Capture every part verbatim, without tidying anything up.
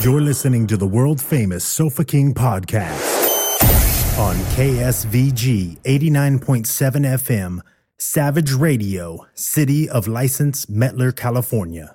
You're listening to the world-famous Sofa King podcast on K S V G eighty-nine point seven F M, Savage Radio, City of License, Mettler, California.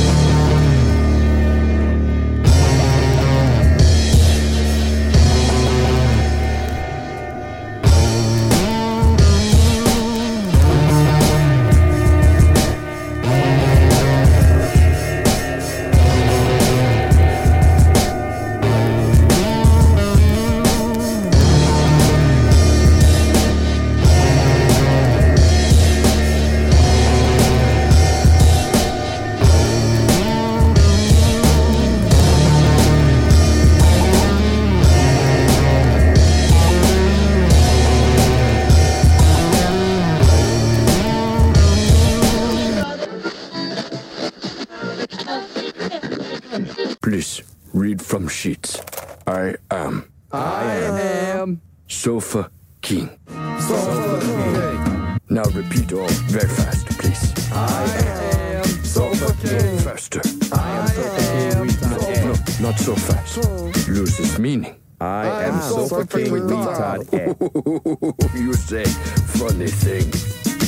Please read from sheets. I am. I am. Sofa King. Sofa King. Now repeat all very fast, please. I am. Sofa King. Faster. I am Sofa King. No, no, not so fast. Loses meaning. I am Sofa King retard. You say funny things.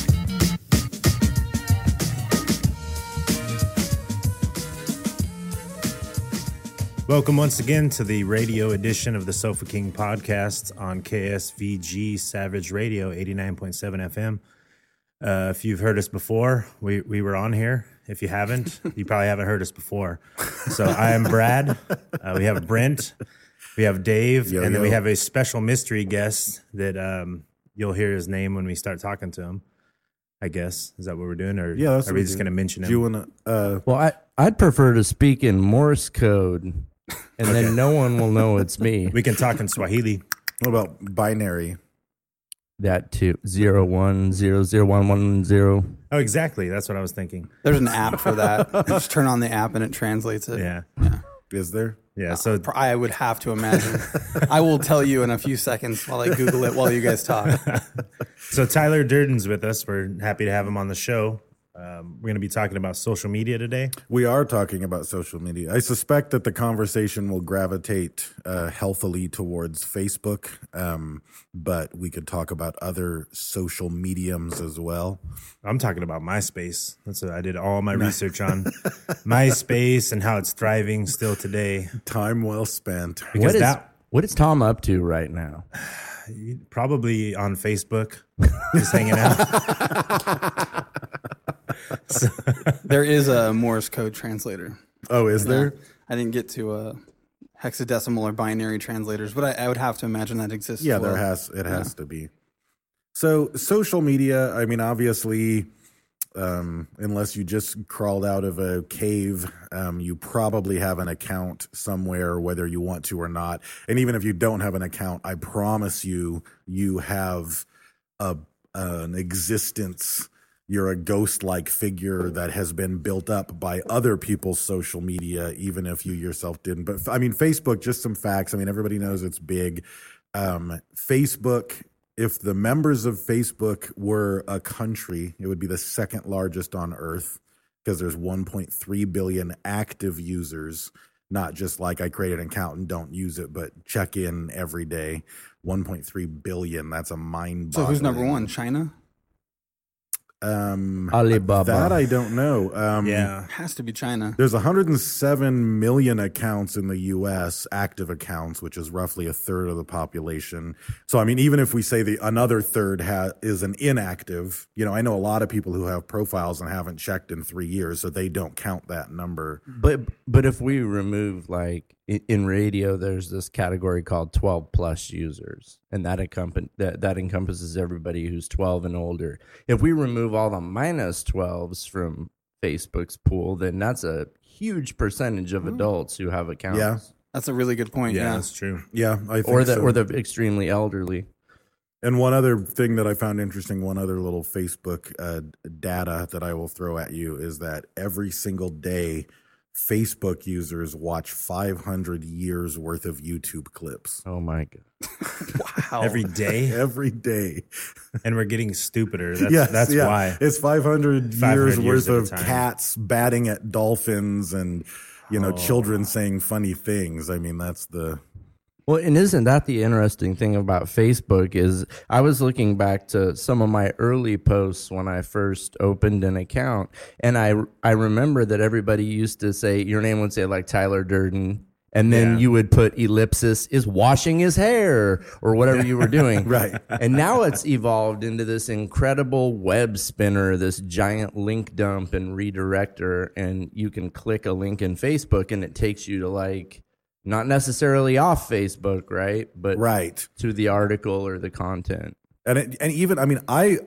Welcome once again to the radio edition of the Sofa King podcast on K S V G Savage Radio eighty-nine point seven F M. Uh, if you've heard us before, we, we were on here. If you haven't, you probably haven't heard us before. So I am Brad. Uh, we have Brent. We have Dave. Yo, and then yo. we have a special mystery guest that um, you'll hear his name when we start talking to him, I guess. Is that what we're doing? Or Yeah, that's are what we we just do. going to mention him? Do you want to? Uh, Well, I, I'd prefer to speak in Morse code, and then no one will know it's me. we can talk in Swahili. what about binary? That too. Zero one zero zero one one zero. Oh, exactly. That's what I was thinking. There's an app for that. You just turn on the app and it translates it. Yeah. Is there? Yeah. So I would have to imagine. I will tell you in a few seconds while I Google it while you guys talk. So Tyler Durden's with us. We're happy to have him on the show. Um, we're going to be talking about social media today. We are talking about social media. I suspect that the conversation will gravitate uh, healthily towards Facebook, um, but we could talk about other social mediums as well. I'm talking about MySpace. That's what I did all my research on. MySpace and how it's thriving still today. Time well spent. Because What is that what is Tom up to right now? probably on Facebook, just hanging out. So, There is a Morse code translator. Oh, is there? I didn't get to uh, hexadecimal or binary translators, but I, I would have to imagine that exists. Yeah, as well. there has. It has to be. So social media. I mean, obviously, um, unless you just crawled out of a cave, um, you probably have an account somewhere, whether you want to or not. And even if you don't have an account, I promise you, you have a an existence. You're a ghost-like figure that has been built up by other people's social media, even if you yourself didn't. But I mean, Facebook, just some facts. I mean, everybody knows it's big. Um, Facebook, if the members of Facebook were a country, it would be the second largest on Earth because there's one point three billion active users, not just like I create an account and don't use it, but check in every day. one point three billion. That's a mind-boggling. So who's number one? China? Um, Alibaba. That I don't know. Um, yeah. It has to be China. There's one hundred seven million accounts in the U S, active accounts, which is roughly a third of the population. So, I mean, even if we say the another third ha- is an inactive, you know, I know a lot of people who have profiles and haven't checked in three years, so they don't count that number. But but if we remove, like in, in radio, there's this category called twelve plus users, and that encompass that, that encompasses everybody who's twelve and older. If we remove all the minus twelves from Facebook's pool, then that's a huge percentage of adults who have accounts. Yeah. That's a really good point. Yeah, Yeah. that's true. Yeah, I think Or the so. or the extremely elderly. And one other thing that I found interesting, one other little Facebook uh, data that I will throw at you is that every single day, Facebook users watch five hundred years worth of YouTube clips Oh my god! Wow. Every day, every day. and we're getting stupider. That's, Yes, that's yeah. why. It's five hundred, five hundred years worth years at a of time. cats batting at dolphins and you know, Oh. children saying funny things. I mean, that's the Well, and isn't that the interesting thing about Facebook is I was looking back to some of my early posts when I first opened an account, and I I remember that everybody used to say, your name would say like Tyler Durden, and then Yeah. you would put ellipsis is washing his hair or whatever you were doing. Right. And now it's evolved into this incredible web spinner, this giant link dump and redirector, and you can click a link in Facebook and it takes you to like, not necessarily off Facebook, right? But right. to the article or the content. And it, and even I mean I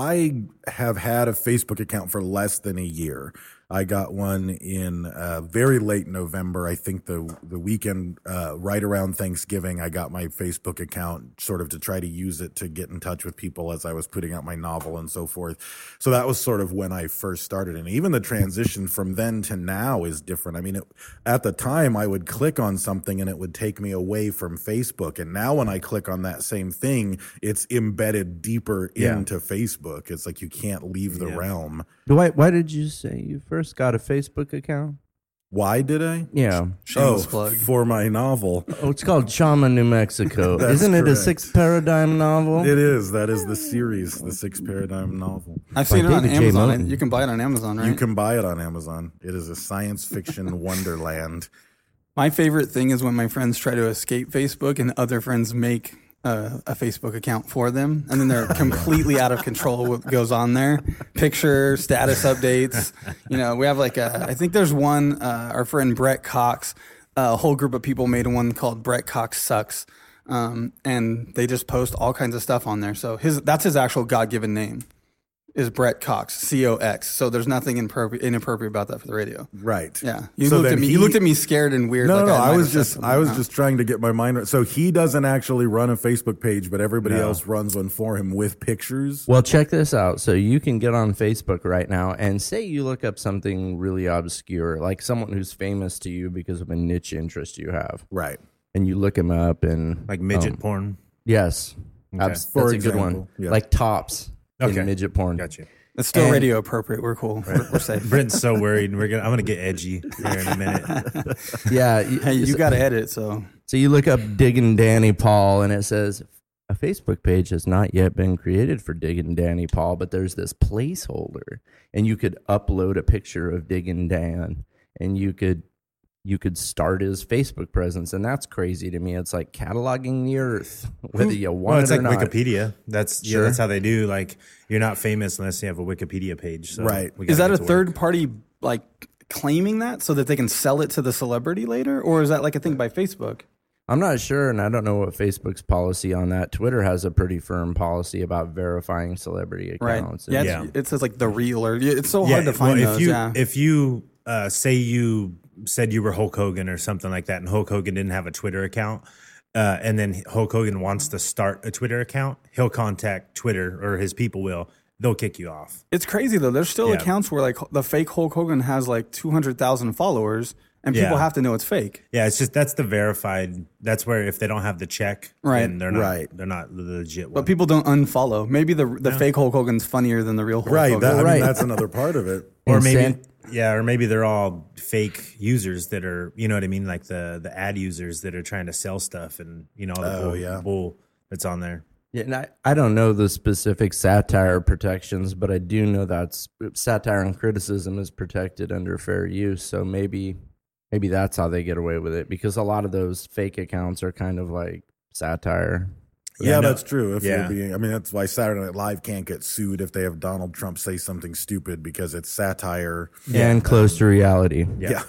I have had a Facebook account for less than a year. I got one in uh, very late November. I think the the weekend uh, right around Thanksgiving. I got my Facebook account sort of to try to use it to get in touch with people as I was putting out my novel and so forth. So that was sort of when I first started. And even the transition from then to now is different. I mean, it, at the time I would click on something and it would take me away from Facebook. And now when I click on that same thing, it's embedded deeper Yeah. into Facebook. It's like you can't leave the Yeah. realm. Why, why did you say you first got a Facebook account? Why did I? Yeah. Shameless oh, plug. for my novel. Oh, it's called Chama, New Mexico. That's Isn't it a correct. six paradigm novel? It is. That is the series, the Six Paradigm novel. I've seen By it on David J. Amazon. Moten. You can buy it on Amazon, right? You can buy it on Amazon. It is a science fiction wonderland. My favorite thing is when my friends try to escape Facebook and other friends make uh, a Facebook account for them, and then they're completely out of control what goes on there. Picture, status updates. You know, we have like a, I think there's one, uh, our friend Brett Cox, a whole group of people made one called Brett Cox Sucks. Um, and they just post all kinds of stuff on there. So his, that's his actual God-given name. Is Brett Cox, C O X. So there's nothing inappropriate, inappropriate about that for the radio. Right. Yeah, you So looked then at me. he- you looked at me scared and weird. No, like no, no. might I have was said just, something. I was Oh. just trying to get my mind right. So he doesn't actually run a Facebook page, but everybody No. else runs one for him with pictures. Well, check this out. So you can get on Facebook right now and say you look up something really obscure, like someone who's famous to you because of a niche interest you have, Right. and you look him up and Like midget um, porn. Yes, Okay. Abs- For that's a good example, one. yeah. Like tops Okay. in midget porn. Got you. It's still And- radio appropriate. We're cool. We're, we're safe. Brent's so worried. We're gonna. I'm gonna get edgy here in a minute. Yeah, you, Hey, you got to edit. So So you look up Diggin' Danny Paul, and it says a Facebook page has not yet been created for Diggin' Danny Paul, but there's this placeholder, and you could upload a picture of Diggin' Dan, and you could you could start his Facebook presence, and that's crazy to me. It's like cataloging the earth, whether you want Well, it's it like or not. Wikipedia. That's yeah, Sure. that's how they do. Like you're not famous unless you have a Wikipedia page. So Right. we gotta is that get a to work. third party like claiming that so that they can sell it to the celebrity later, or is that like a thing by Facebook? I'm not sure, and I don't know what Facebook's policy on that. Twitter has a pretty firm policy about verifying celebrity Right. accounts. Yeah, And- Yeah. It's, it says like the real or it's so Yeah, hard to find well, if those. you yeah. if you uh, say you said you were Hulk Hogan or something like that, and Hulk Hogan didn't have a Twitter account, uh, and then Hulk Hogan wants to start a Twitter account, he'll contact Twitter or his people will. They'll kick you off. It's crazy though. There's still Yeah. accounts where like the fake Hulk Hogan has like two hundred thousand followers, and people Yeah. have to know it's fake. Yeah, it's just that's the verified. That's where if they don't have the check, Right. then they're not Right. they're not the legit one. But people don't unfollow. Maybe the the fake Hulk Hogan's funnier than the real Hulk Right. Hogan. That, I Right. mean, that's another part of it. or And maybe San- yeah, or maybe they're all fake users that are, you know what I mean, like the the ad users that are trying to sell stuff and you know all the Oh, bull, yeah. bull that's on there. Yeah, and I, I don't know the specific satire protections, but I do know that satire and criticism is protected under fair use. So maybe maybe that's how they get away with it, because a lot of those fake accounts are kind of like satire. Yeah, Yeah, no- that's true. If yeah. you're being, I mean, that's why Saturday Night Live can't get sued if they have Donald Trump say something stupid because it's satire. And close to reality. Yeah.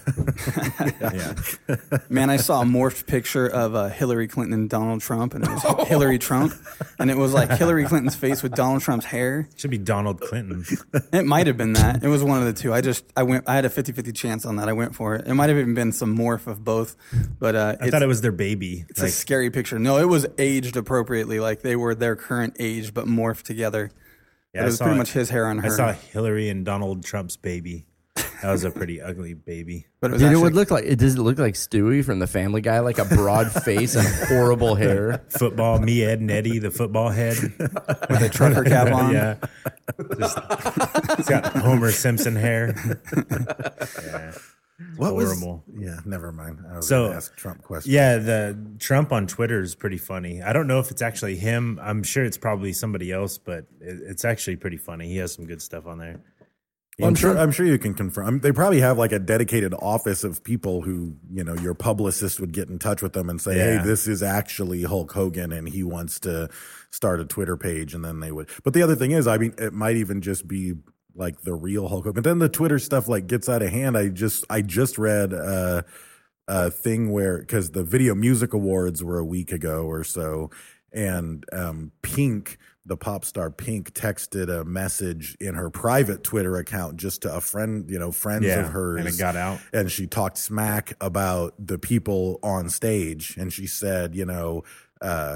Yeah. Yeah. Man, I saw a morphed picture of uh, Hillary Clinton and Donald Trump, and it was Hillary Trump, and it was like Hillary Clinton's face with Donald Trump's hair. Should be Donald Clinton. It might have been that. It was one of the two. I just I went. I had a fifty-fifty chance on that. I went for it. It might have even been some morph of both, but uh, I it's, thought it was their baby. it's Like, a scary picture. No, it was aged appropriately, like they were their current age, but morphed together. yeah, But I it was saw pretty it. much his hair on her. I saw Hillary and Donald Trump's baby. That was a pretty ugly baby. but it was Dude, it actually, would look like it does it look like Stewie from the Family Guy, like a broad face and horrible hair. Football, me, Ed, and Eddie, the football head. with a trucker cap on. Yeah. Just, it's got Homer Simpson hair. Yeah. What horrible. was? Yeah, never mind. I was So, going to ask Trump questions. Yeah, the Trump on Twitter is pretty funny. I don't know if it's actually him. I'm sure it's probably somebody else, but it, it's actually pretty funny. He has some good stuff on there. Well, I'm sure. I'm sure you can confirm. They probably have like a dedicated office of people who, you know, your publicist would get in touch with them and say, Yeah. "Hey, this is actually Hulk Hogan, and he wants to start a Twitter page," and then they would. But the other thing is, I mean, it might even just be like the real Hulk Hogan. But then the Twitter stuff like gets out of hand. I just, I just read uh, a thing where because the Video Music Awards were a week ago or so, and um, Pink. The pop star Pink texted a message in her private Twitter account just to a friend, you know, friends Yeah, of hers. and it got out. And she talked smack about the people on stage. And she said, you know, uh,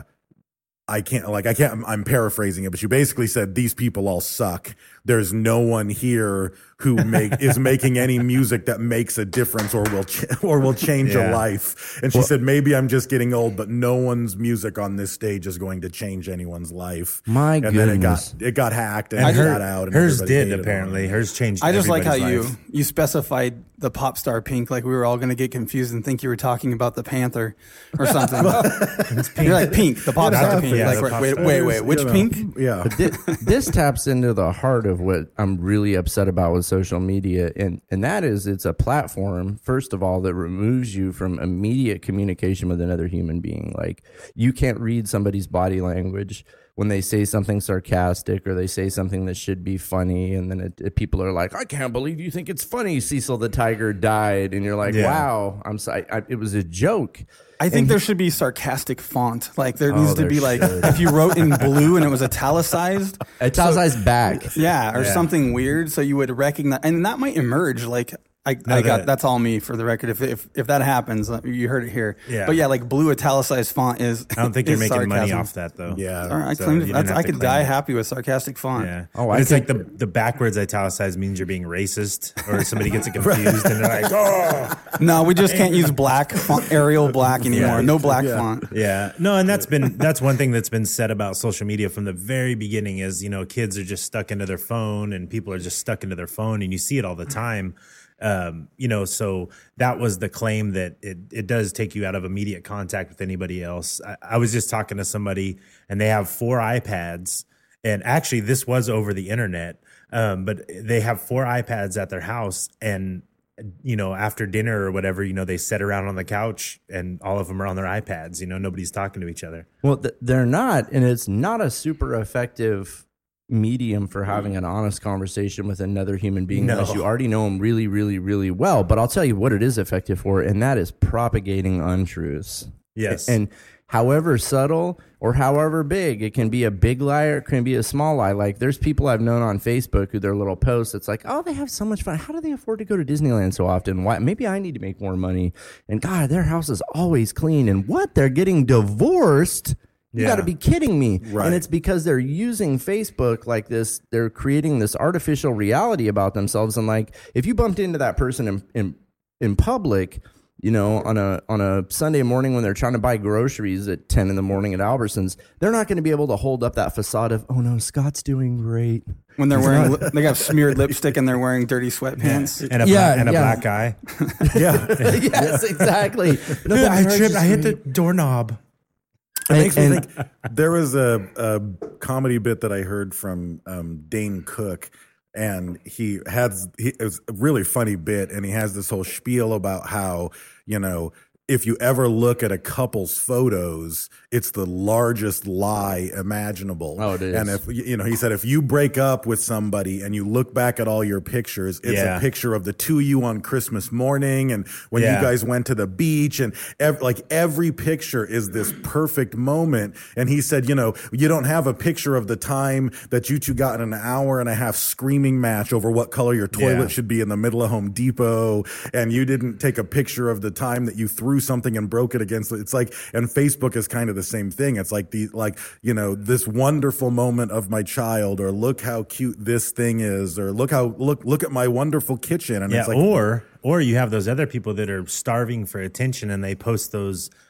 I can't, like, I can't, I'm, I'm paraphrasing it, but she basically said, these people all suck. There's no one here who make is making any music that makes a difference or will ch- or will change Yeah. a life. And she said, maybe I'm just getting old, but no one's music on this stage is going to change anyone's life. My and then it goodness. got it got hacked and, And it her- got out. And hers everybody did hated on apparently. it. Hers changed. I just like how you everybody's life. you specified the pop star Pink, like we were all going to get confused and think you were talking about the Panther or something. You're like Pink, the pop Yeah, star the- Pink. yeah, like the wait, pop wait, star. wait, wait, which You know, Pink? Yeah. This, this taps into the heart of what I'm really upset about with social media, and and that is it's a platform, first of all, that removes you from immediate communication with another human being. Like, you can't read somebody's body language when they say something sarcastic or they say something that should be funny, and then it, it, people are like, I can't believe you think it's funny Cecil the Tiger died, and you're like, Yeah. wow, I'm sorry, I, it was a joke. I think And- there should be sarcastic font. Like there Oh, needs to there be like should. if you wrote in blue and it was italicized, Italicized back. yeah, or Yeah. something weird, so you would recognize, and that might emerge. Like I, No, I got that- that's all me for the record. If if if that happens, uh, you heard it here. Yeah. But yeah, like blue italicized font is. I don't think you're is making money sarcasm. off that though. Yeah. All right, I So claimed you it. didn't That's, have I to could claim die it. happy with sarcastic font. Yeah. Oh, But I it's like think- the the backwards italicized means you're being racist, or somebody gets it confused and they're like, oh. No, we just can't use black font, Arial black anymore. Yeah. No black Yeah. font. Yeah. No, and that's been that's one thing that's been said about social media from the very beginning is, you know, kids are just stuck into their phone and people are just stuck into their phone and you see it all the time. Um, you know, so that was the claim that it, it does take you out of immediate contact with anybody else. I, I was just talking to somebody and they have four iPads, and actually this was over the internet. Um, but they have four iPads at their house, and you know, after dinner or whatever, you know, they sit around on the couch and all of them are on their iPads. You know, nobody's talking to each other. Well, th- they're not, and it's not a super effective medium for having an honest conversation with another human being No. unless you already know them really, really, really well. But I'll tell you what it is effective for, and that is propagating untruths. Yes. And however subtle or however big, it can be a big lie or it can be a small lie. Like, there's people I've known on Facebook who their little posts, it's like, oh, they have so much fun. How do they afford to go to Disneyland so often? Why? Maybe I need to make more money. And God, their house is always clean. And what? They're getting divorced? You Yeah. got to be kidding me. Right. And it's because they're using Facebook like this. They're creating this artificial reality about themselves. And like, if you bumped into that person in, in, in public, you know, on a on a Sunday morning when they're trying to buy groceries at ten in the morning at Albertsons, they're not going to be able to hold up that facade of, oh no, Scott's doing great. When they're wearing, li- they got smeared lipstick and they're wearing dirty sweatpants. and a, Yeah, black, and a yeah. black eye. Yeah. Yes, exactly. No, I that tripped. I hit the encourages me. doorknob. It makes me And- think there was a, a comedy bit that I heard from um, Dane Cook, and he has he, it was a really funny bit, and he has this whole spiel about how, you know, if you ever look at a couple's photos, it's the largest lie imaginable. Oh, it is. And if you know, he said, if you break up with somebody and you look back at all your pictures, it's Yeah. a picture of the two of you on Christmas morning and when Yeah. you guys went to the beach, and ev- like every picture is this perfect moment. And he said, you know, you don't have a picture of the time that you two got in an hour and a half screaming match over what color your toilet Yeah. should be in the middle of Home Depot. And you didn't take a picture of the time that you threw something and broke it against it. It's like, and Facebook is kind of the same thing. It's like the, like, you know, this wonderful moment of my child, or look how cute this thing is, or look how, look, look at my wonderful kitchen. And Yeah, it's like, or or you have those other people that are starving for attention and they post those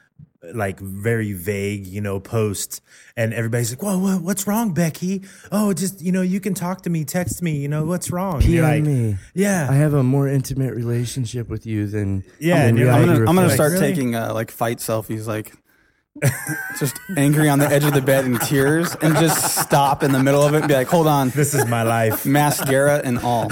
like very vague, you know, post, and everybody's like, "Whoa, what, what's wrong, Becky? Oh, just you know, you can talk to me, text me. You know, what's wrong?" P M like, me. Yeah, I have a more intimate relationship with you than Yeah, than and you're I'm reality gonna, I'm gonna reflects. start really? taking uh, like fight selfies, like just angry on the edge of the bed in tears, and just stop in the middle of it and be like, "Hold on, this is my life. mascara and all,"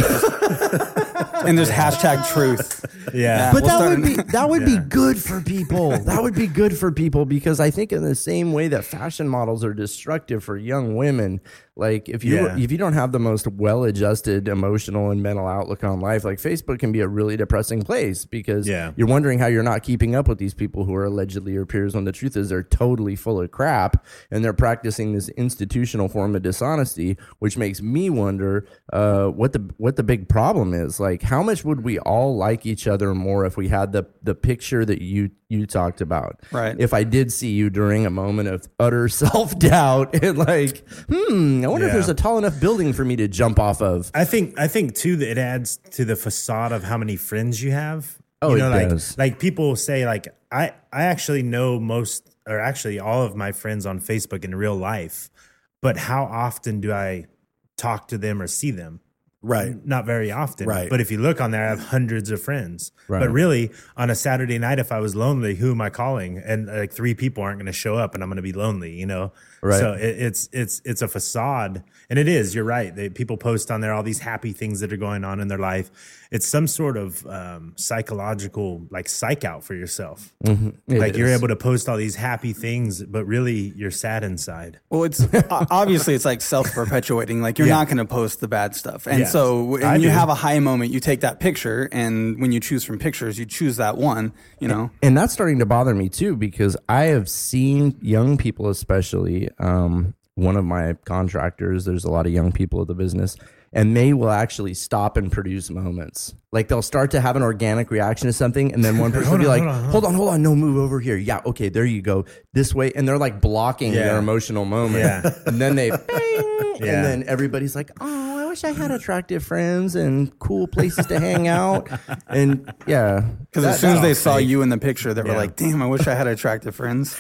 and there's hashtag truth. Yeah, But We'll that start would be an- that would Yeah. be good for people. That would be good for people because I think in the same way that fashion models are destructive for young women, like if you Yeah. if you don't have the most well-adjusted emotional and mental outlook on life, like Facebook can be a really depressing place because Yeah. you're wondering how you're not keeping up with these people who are allegedly your peers when the truth is they're totally full of crap and they're practicing this institutional form of dishonesty, which makes me wonder uh, what the what the big problem is. Like, how much would we all like each other more if we had the the picture that you you talked about? Right. If I did see you during a moment of utter self doubt and like, hmm, I wonder if Yeah. there's a tall enough building for me to jump off of. I think I think too that it adds to the facade of how many friends you have. Oh, you know, it like does. like people say like I I actually know most or actually all of my friends on Facebook in real life, but how often do I talk to them or see them? Right. Not very often. Right. But if you look on there, I have hundreds of friends. Right. But really, on a Saturday night, if I was lonely, who am I calling? And like three people aren't going to show up, and I'm going to be lonely. You know. Right. So it, it's it's it's a facade, and it is. You're right. They, people post on there all these happy things that are going on in their life. It's some sort of um, psychological like psych out for yourself. Mm-hmm. It Like you're is. able to post all these happy things, but really you're sad inside. Well, it's o- obviously it's like self-perpetuating. Like you're Yeah. not going to post the bad stuff, and Yeah. so when I you do. have a high moment, you take that picture, and when you choose from pictures, you choose that one. You know, And that's starting to bother me too because I have seen young people, especially um, one of my contractors. There's a lot of young people at the business, and they will actually stop and produce moments. Like they'll start to have an organic reaction to something, and then one person will be on, like, hold on, "Hold on, hold on, no, move over here. Yeah, okay, there you go, this way." And they're like blocking Yeah. their emotional moment. Yeah. And then they, bing, Yeah. and then everybody's like, "Oh, I wish I had attractive friends and cool places to hang out." And yeah, because that- as soon as that's they all saw fake. you in the picture, they were Yeah. like, "Damn, I wish I had attractive friends."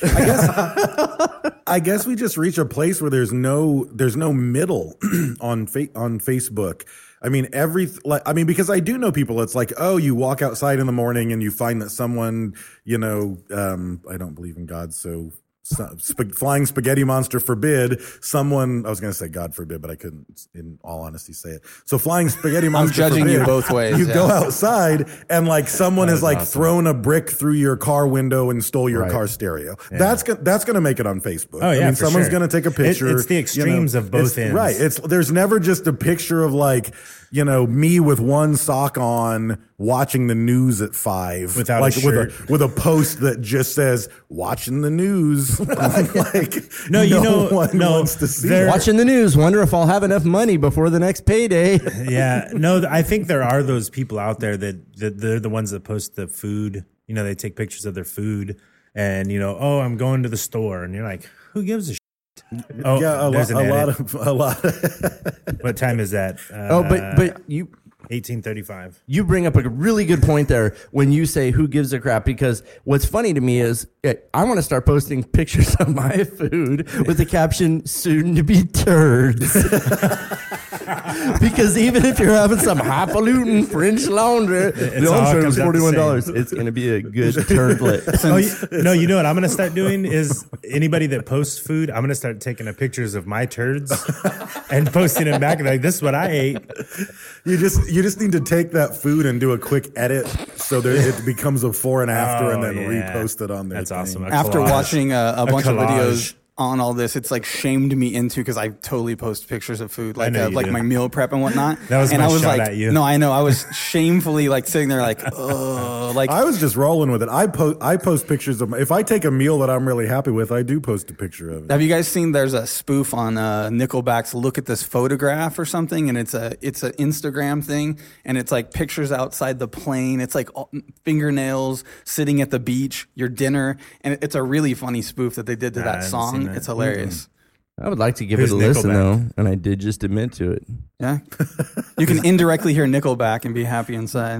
I guess we just reach a place where there's no there's no middle on fa- on Facebook. I mean, every like I mean, because I do know people. It's like, oh, you walk outside in the morning and you find that someone, you know, um, I don't believe in God, so. so sp- flying spaghetti monster forbid. Someone, I was going to say God forbid, but I couldn't, in all honesty, say it. So flying spaghetti monster. judging you forbid, both ways, You yeah. go outside and like someone has is like awesome. thrown a brick through your car window and stole your Right. car stereo. That's go- that's going to make it on Facebook. Oh, yeah, I mean, for someone's sure. going to take a It- picture. it's the you know, extremes of both it's- ends. Right. It's there's never just a picture of like, you know, me with one sock on watching the news at five Without a like with shirt. a with a post that just says watching the news. like No, you know- one no, wants to see there- it. Watching the news, wonder if I'll have enough money before the next payday. Yeah, no, th- I think there are those people out there that, that they're the ones that post the food. You know, they take pictures of their food, and you know, oh, I'm going to the store, and you're like, who gives a shit? Oh, yeah, a, there's lo- an a lot edit. of a lot. Of, What time is that? Uh, Oh, but but you eighteen thirty-five. you bring up a really good point there when you say who gives a crap, because what's funny to me is eh, I want to start posting pictures of my food with the caption "soon to be turds." Because even if you're having some highfalutin French laundry, the all laundry comes is out the forty-one dollars. same. It's going to be a good turnlet. Oh, you, no, you know what I'm going to start doing is anybody that posts food, I'm going to start taking a pictures of my turds and posting them back. Like, this is what I ate. you just you just need to take that food and do a quick edit so there it becomes a before and after, and Oh, then yeah. repost it on there. That's awesome. A After collage. watching a, a bunch of collage. videos on all this, it's like shamed me into because I totally post pictures of food, like know uh, you like do. my meal prep and whatnot. That was and my I was shot like, at you. no, I know. I was shamefully like sitting there, like, oh, like I was just rolling with it. I post I post pictures of my, if I take a meal that I'm really happy with, I do post a picture of it. Have you guys seen? There's a spoof on uh, Nickelback's "Look at This Photograph" or something, and it's a it's an Instagram thing, and it's like pictures outside the plane. It's like all- fingernails sitting at the beach, your dinner, and it's a really funny spoof that they did to Nah, I that haven't song. seen that. It's hilarious. I would like to give Who's it a listen Nickelback? though, and I did just admit to it. Yeah, you can indirectly hear Nickelback and be happy inside.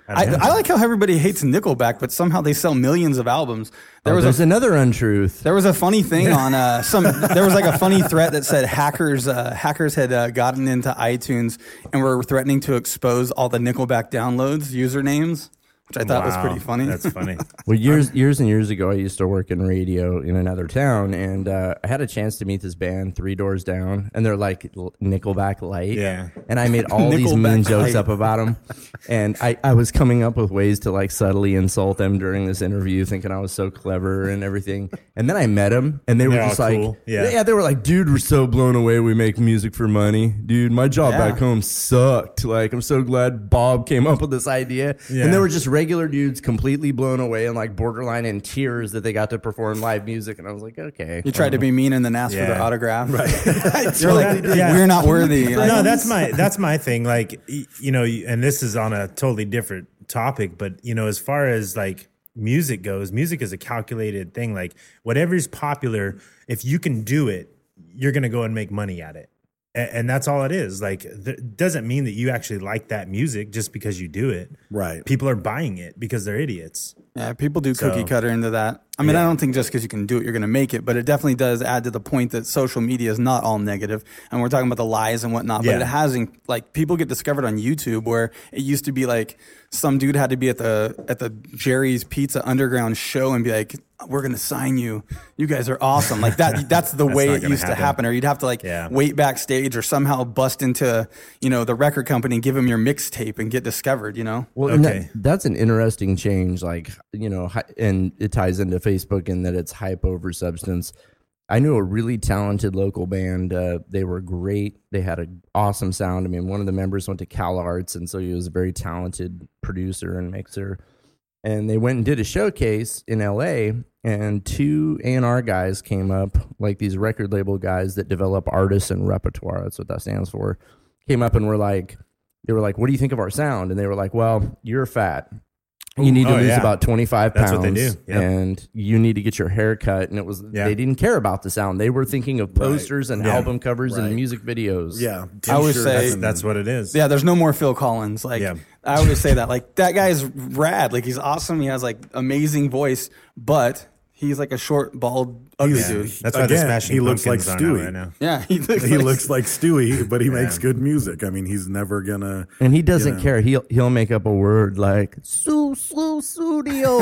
I, I like how everybody hates Nickelback, but somehow they sell millions of albums. There Oh, was there's a, another untruth. there was a funny thing on uh, some. There was like a funny threat that said hackers uh, hackers had uh, gotten into iTunes and were threatening to expose all the Nickelback downloads usernames, which I thought was Wow, pretty funny. That's funny. Well, years years and years ago, I used to work in radio in another town, and uh, I had a chance to meet this band, Three Doors Down, and they're like l- Nickelback light. Yeah. And I made all these Nickelback mean jokes light. up about them, and I, I was coming up with ways to like subtly insult them during this interview, thinking I was so clever and everything. And then I met them, and they were They're just all like, cool. Yeah. yeah, they were like, dude, we're so blown away. We make music for money, dude. My job Yeah. back home sucked. Like, I'm so glad Bob came up with this idea. Yeah. And they were just regular dudes, completely blown away and like borderline in tears that they got to perform live music. And I was like, okay. You tried to be mean and then asked for Yeah. their autograph. Right. You're like, Yeah. we're not worthy. No, that's my that's my thing. Like, y- you know, and this is on a totally different topic, but you know, as far as like music goes, music is a calculated thing. Like, whatever's popular, if you can do it, you're gonna go and make money at it, and, and that's all it is. Like, th- doesn't mean that you actually like that music just because you do it. Right. People are buying it because they're idiots. Yeah, people do So- cookie cutter into that. I mean, Yeah. I don't think just because you can do it, you're going to make it, but it definitely does add to the point that social media is not all negative. And we're talking about the lies and whatnot, but Yeah. it hasn't, like, people get discovered on YouTube where it used to be like some dude had to be at the, at the Jerry's Pizza Underground show and be like, we're going to sign you. You guys are awesome. Like that, that's the way not it gonna used to happen. happen. Or you'd have to like Yeah. wait backstage or somehow bust into, you know, the record company and give them your mixtape and get discovered, you know? Well, and Okay. that, that's an interesting change. Like, you know, hi- and it ties into Facebook in that it's hype over substance. I knew a really talented local band. Uh, they were great. They had an awesome sound. I mean, one of the members went to Cal Arts, and so he was a very talented producer and mixer. And they went and did a showcase in L A, and two A and R guys came up, like these record label guys that develop artists and repertoire. That's what that stands for. Came up and were like, they were like, what do you think of our sound? And they were like, well, you're fat. You need to Oh, lose yeah. about twenty-five That's pounds. what they do. Yep. And you need to get your hair cut. And it was, Yeah. they didn't care about the sound. They were thinking of posters and Yeah. album covers Right. and music videos. Yeah. I would T-shirts say- and- That's what it is. Yeah, there's no more Phil Collins. Like, Yeah. I always say that. Like, that guy's rad. Like, he's awesome. He has like amazing voice, but he's like a short, bald, ugly Yeah. dude. That's why the Again, Smashing he looks like Pumpkins aren't out Stewie. right now. Yeah, he looks. he like, looks like Stewie, but he makes good music. I mean, he's never gonna. And he doesn't Yeah. care. He'll he'll make up a word like "su su studio."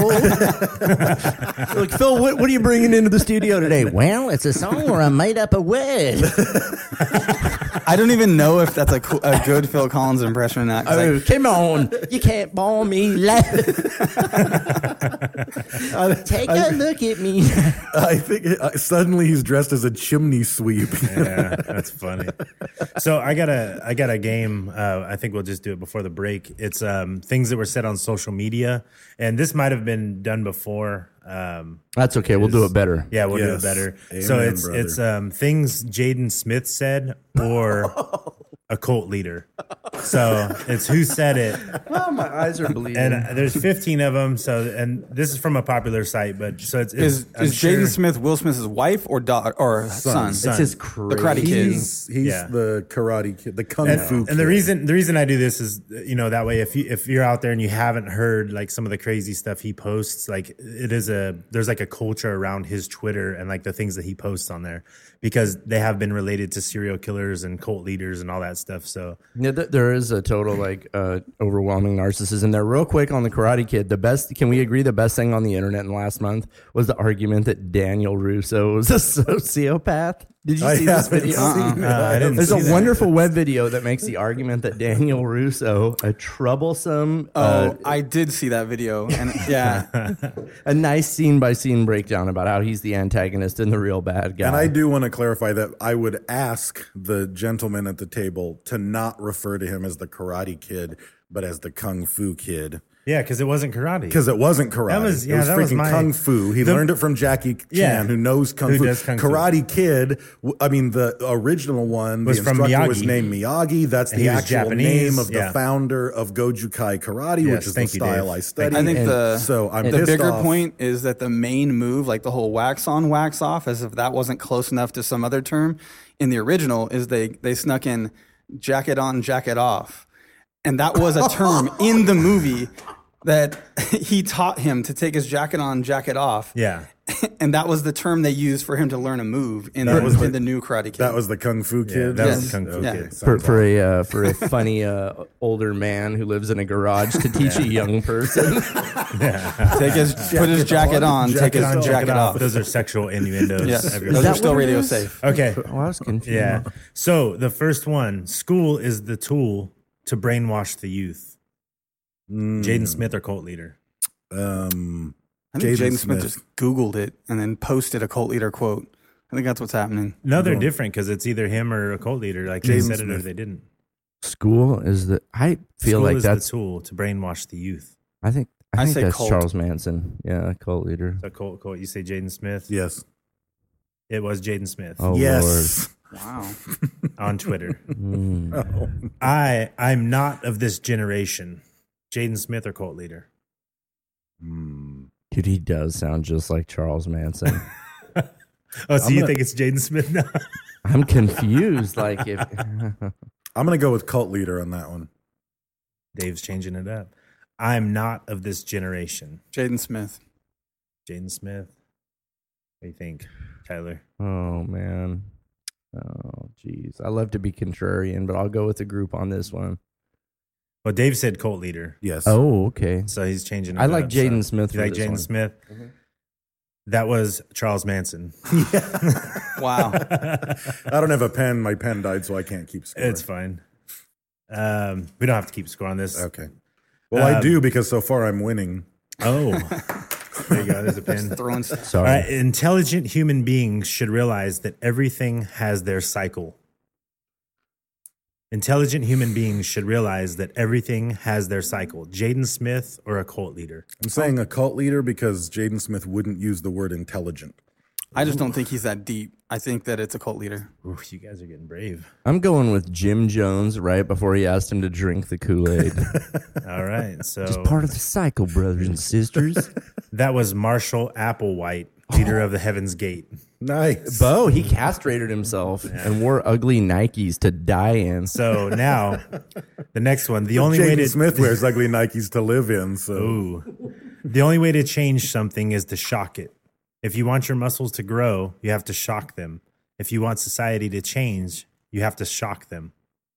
Like, Phil, what, what are you bringing into the studio today? Well, it's a song where I made up a word. I don't even know if that's a, cool, a good Phil Collins impression or not. 'cause, Oh, like, come on! You can't ball me. Laugh. Take a look at me. I think it, uh, suddenly he's dressed as a chimney sweep. Yeah, that's funny. So I got a I got a game. Uh, I think we'll just do it before the break. It's um, things that were said on social media, and this might have been done before. Um, That's okay. We'll do it better. yeah, we'll do Yes. it better. Amen, so it's brother. it's um, things Jaden Smith said or a cult leader. So it's who said it. Oh, my eyes are bleeding. And uh, there's fifteen of them. So, and this is from a popular site, but so it's, it's is I'm is sure- Jaden Smith Will Smith's wife or daughter or son? Son. it's his The crazy. Karate Kid. He's he's Yeah. the karate kid, the kung and, fu. and kid. the reason the reason I do this is, you know, that way if you if you're out there and you haven't heard like some of the crazy stuff he posts, like it is a there's like a culture around his Twitter and like the things that he posts on there, because they have been related to serial killers and cult leaders and all that stuff. So Yeah, th- there is a total like uh, overwhelming narcissism there. Real quick on the Karate Kid, the best. Can we agree the best thing on the internet in last month was the argument that Daniel Russo was a sociopath? Did you I see this haven't video? seen Uh, I didn't There's see a that. wonderful web video that makes the argument that Daniel Russo, a troublesome, Oh, uh, I did see that video, and yeah, a nice scene by scene breakdown about how he's the antagonist and the real bad guy. And I do want to clarify that I would ask the gentleman at the table to not refer to him as the Karate Kid, but as the Kung Fu Kid. yeah, because it wasn't karate. Because it wasn't karate. That was- yeah, it was that freaking was my- Kung Fu. He the- learned it from Jackie Chan, Yeah, who knows Kung who Fu. does Kung Fu. Karate Kid, w- I mean, the original one, Was the from instructor was Miyagi. named Miyagi. That's And the he was actual Japanese, name of the yeah. founder of Goju Kai Karate, Yes, which is the thank you, style Dave. I study. I think And the so I'm the pissed bigger off. point is that the main move, like the whole wax on, wax off, as if that wasn't close enough to some other term in the original, is they they snuck in jacket on, jacket off. And that was a term in the movie that he taught him to take his jacket on, jacket off. Yeah. And that was the term they used for him to learn a move in, That the, was the- in the new Karate Kid. That was the Kung Fu Yeah, Kid. that Yes. was Kung Fu Yeah. Kid. For, for a uh, for a funny uh, older man who lives in a garage to teach a young person. take his, put his jacket on, take his Jacket jacket off. Those are sexual innuendos. Yes, Everyone. those that are still what it radio is? safe. Okay. Oh, I was confused. Yeah. So the first one, school is the tool to brainwash the youth. Mm, Jaden Smith or cult leader? Um, I think Jaden Jaden Smith Smith. just Googled it and then posted a cult leader quote. I think that's what's happening. No, they're different because it's either him or a cult leader. Like they Jaden said it or Smith. they didn't. School is the. I feel School like is that's. the tool to brainwash the youth. I think. I, I think say that's cult. Charles Manson. Yeah, cult leader. So cult, cult. You say Jaden Smith? yes. It was Jaden Smith Oh yes. Wow. on Twitter. Lord. Mm. I I'm not of this generation. Jaden Smith or cult leader? Hmm. Dude, he does sound just like Charles Manson. Oh, so I'm you gonna- think it's Jaden Smith now? I'm confused. Like if. I'm going to go with cult leader on that one. Dave's changing it up. I'm not of this generation. Jaden Smith. Jaden Smith. What do you think, Tyler? Oh man. Oh jeez. I love to be contrarian, but I'll go with the group on this one. Well, Dave said cult leader, Yes. Oh, okay. so he's changing it I like up, Jaden so- Smith You for like this Jaden one. Smith? That was Charles Manson. Wow. I don't have a pen. My pen died, so I can't keep score. It's fine. Um, we don't have to keep score on this. Okay. Well, I Um, do because so far I'm winning. Oh, there you go. There's a pin. Throwing stuff. All Sorry. right, intelligent human beings should realize that everything has their cycle. Intelligent human beings should realize that everything has their cycle. Jaden Smith or a cult leader? I'm saying a cult leader because Jaden Smith wouldn't use the word intelligent. I just don't think he's that deep. I think that it's a cult leader. Ooh, you guys are getting brave. I'm going with Jim Jones right before he asked him to drink the Kool-Aid. All right, so Just part of the cycle, brothers and sisters. that was Marshall Applewhite, leader of the Heaven's Gate. Nice. Bo, he castrated himself and wore ugly Nikes to die in. So now, the next one. The only way Jaden to Smith wears ugly Nikes to live in. So Ooh. The only way to change something is to shock it. If you want your muscles to grow, you have to shock them. If you want society to change, you have to shock them.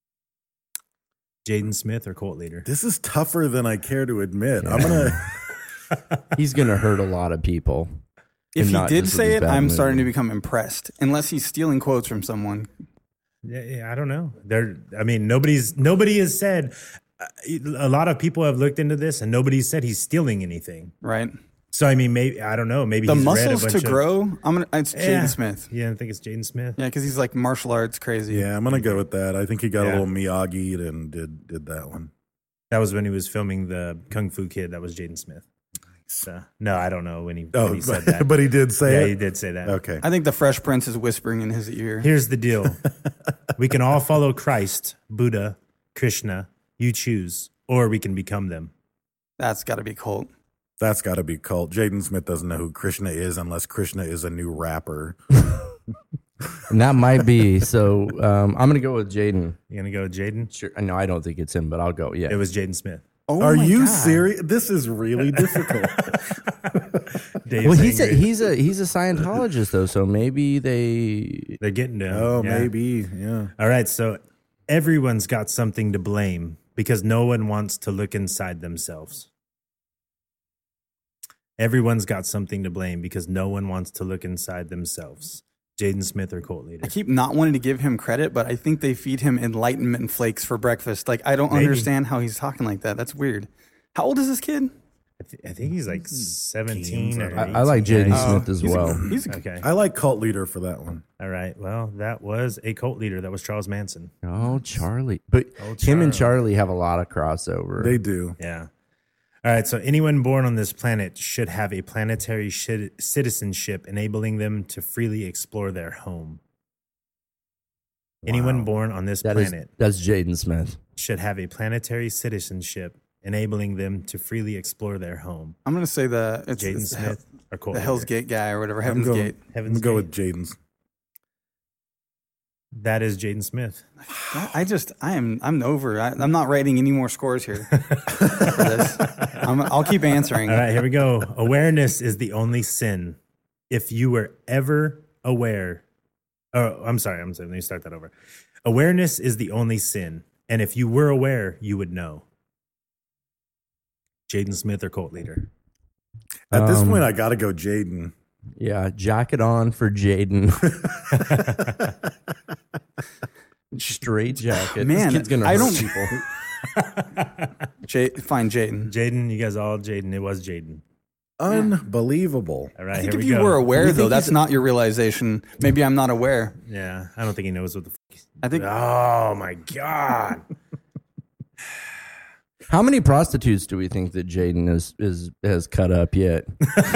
Jaden Smith or cult leader? this is tougher than I care to admit. I'm gonna. He's going to hurt a lot of people. If And he not did just with say his it, bad I'm movie. starting to become impressed. Unless he's stealing quotes from someone. Yeah, yeah, I don't know. There, I mean, nobody's nobody has said. Uh, a lot of people have looked into this, and nobody's said he's stealing anything. Right? So I mean, maybe I don't know. Maybe The he's read a muscles to bunch of- grow. I'm gonna. It's Jaden Yeah. Smith. Yeah, I think it's Jaden Smith. Yeah, because he's like martial arts crazy. Yeah, I'm gonna go with that. I think he got Yeah. a little Miyagi and did did that one. That was when he was filming the Kung Fu Kid. That was Jaden Smith. So, no, I don't know when he, Oh, when he said that. but he did say yeah, it. he did say that. Okay. I think the Fresh Prince is whispering in his ear. Here's the deal. We can all follow Christ, Buddha, Krishna. You choose, or we can become them. That's got to be cult. That's got to be cult. Jaden Smith doesn't know who Krishna is unless Krishna is a new rapper. And that might be. So um, I'm going to go with Jaden. You gonna go with Jaden? Sure. No, I don't think it's him, but I'll go. Yeah. It was Jaden Smith. Oh Are my you God. serious? This is really difficult. Dave's well, he's a, angry. he's a he's a Scientologist though, so maybe they. They're getting to him. oh, Yeah. maybe. Yeah. All right, so everyone's got something to blame because no one wants to look inside themselves. Everyone's got something to blame because no one wants to look inside themselves. Jaden Smith or cult leader? I keep not wanting to give him credit, but I think they feed him enlightenment flakes for breakfast. Like, I don't Maybe. understand how he's talking like that. That's weird. How old is this kid? I, th- I think he's like seventeen or Teens, I, I like eighteen. Jaden Yeah, Smith as he's a- well. he's a, Okay. I like cult leader for that one. All right. Well, that was a cult leader. That was Charles Manson. Oh, Charlie! But Oh, him and Charlie. Charlie have a lot of crossover. They do. Yeah. All right. So anyone born on this planet should have a planetary shi- citizenship, enabling them to freely explore their home. Anyone born on this That is planet that's Jaden Smith. should have a planetary citizenship, enabling them to freely explore their home. I'm going to say the it's, Jaden it's the, Smith or cult the Hell's leader? Gate guy or whatever. I'm Heaven's going, Gate. I'm Heaven's gonna go Gate. with Jaden's. That is Jaden Smith. I I just, I am, I'm over. I, I'm not writing any more scores here for this. I'm, I'll keep answering. All right, here we go. Awareness is the only sin. If you were ever aware, oh, I'm sorry, I'm sorry. Let me start that over. Awareness is the only sin, and if you were aware, you would know. Jaden Smith or cult leader? At this Um, point, I got to go Jaden. Yeah, jacket on for Jaden. Straight jacket. Man, this kid's gonna I hurt don't- people. J, fine, Jayden. Jaden, you guys all Jaden. It was Jaden. Unbelievable. All right, I think here if we you go. were aware, You though, think that's he's- not your realization. Maybe I'm not aware. Yeah, I don't think he knows what the. F- I think oh my god! How many prostitutes do we think that Jaden is, is has cut up yet?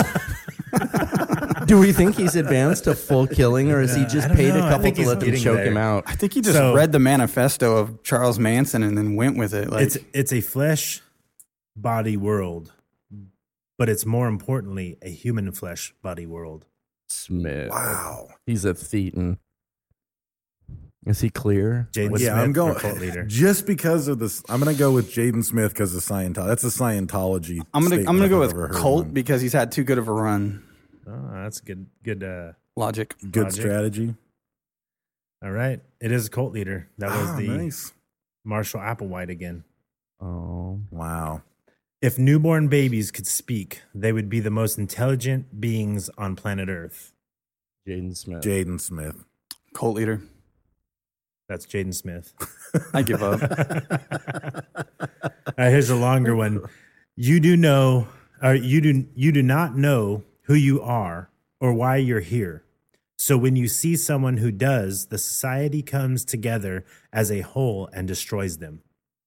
Do we think he's advanced to full killing, or has he just I don't paid know. a I couple think to he's let them getting choke there. him out? I think he just So- read the manifesto of Charles Manson and then went with it. Like, It's it's a flesh body world, but it's more importantly a human flesh body world. Smith. Wow. He's a Thetan. Is he clear? Jaden Yeah, Smith, I'm going or cult leader. just because of this. I'm going to go with Jaden Smith because of Scientology. That's a Scientology. I'm gonna statement I'm gonna if go I've with ever heard Colt one. because he's had too good of a run. Oh, that's good. Good. Uh, Logic. Good Logic. strategy. all right, it is a cult leader. That was Ah, the nice. Marshall Applewhite again. Oh. Wow. If newborn babies could speak, they would be the most intelligent beings on planet Earth. Jaden Smith. Jaden Smith. Colt leader. That's Jaden Smith. I give up. All right, here's a longer one. You do know, or you do you do not know who you are or why you're here. So when you see someone who does, the society comes together as a whole and destroys them.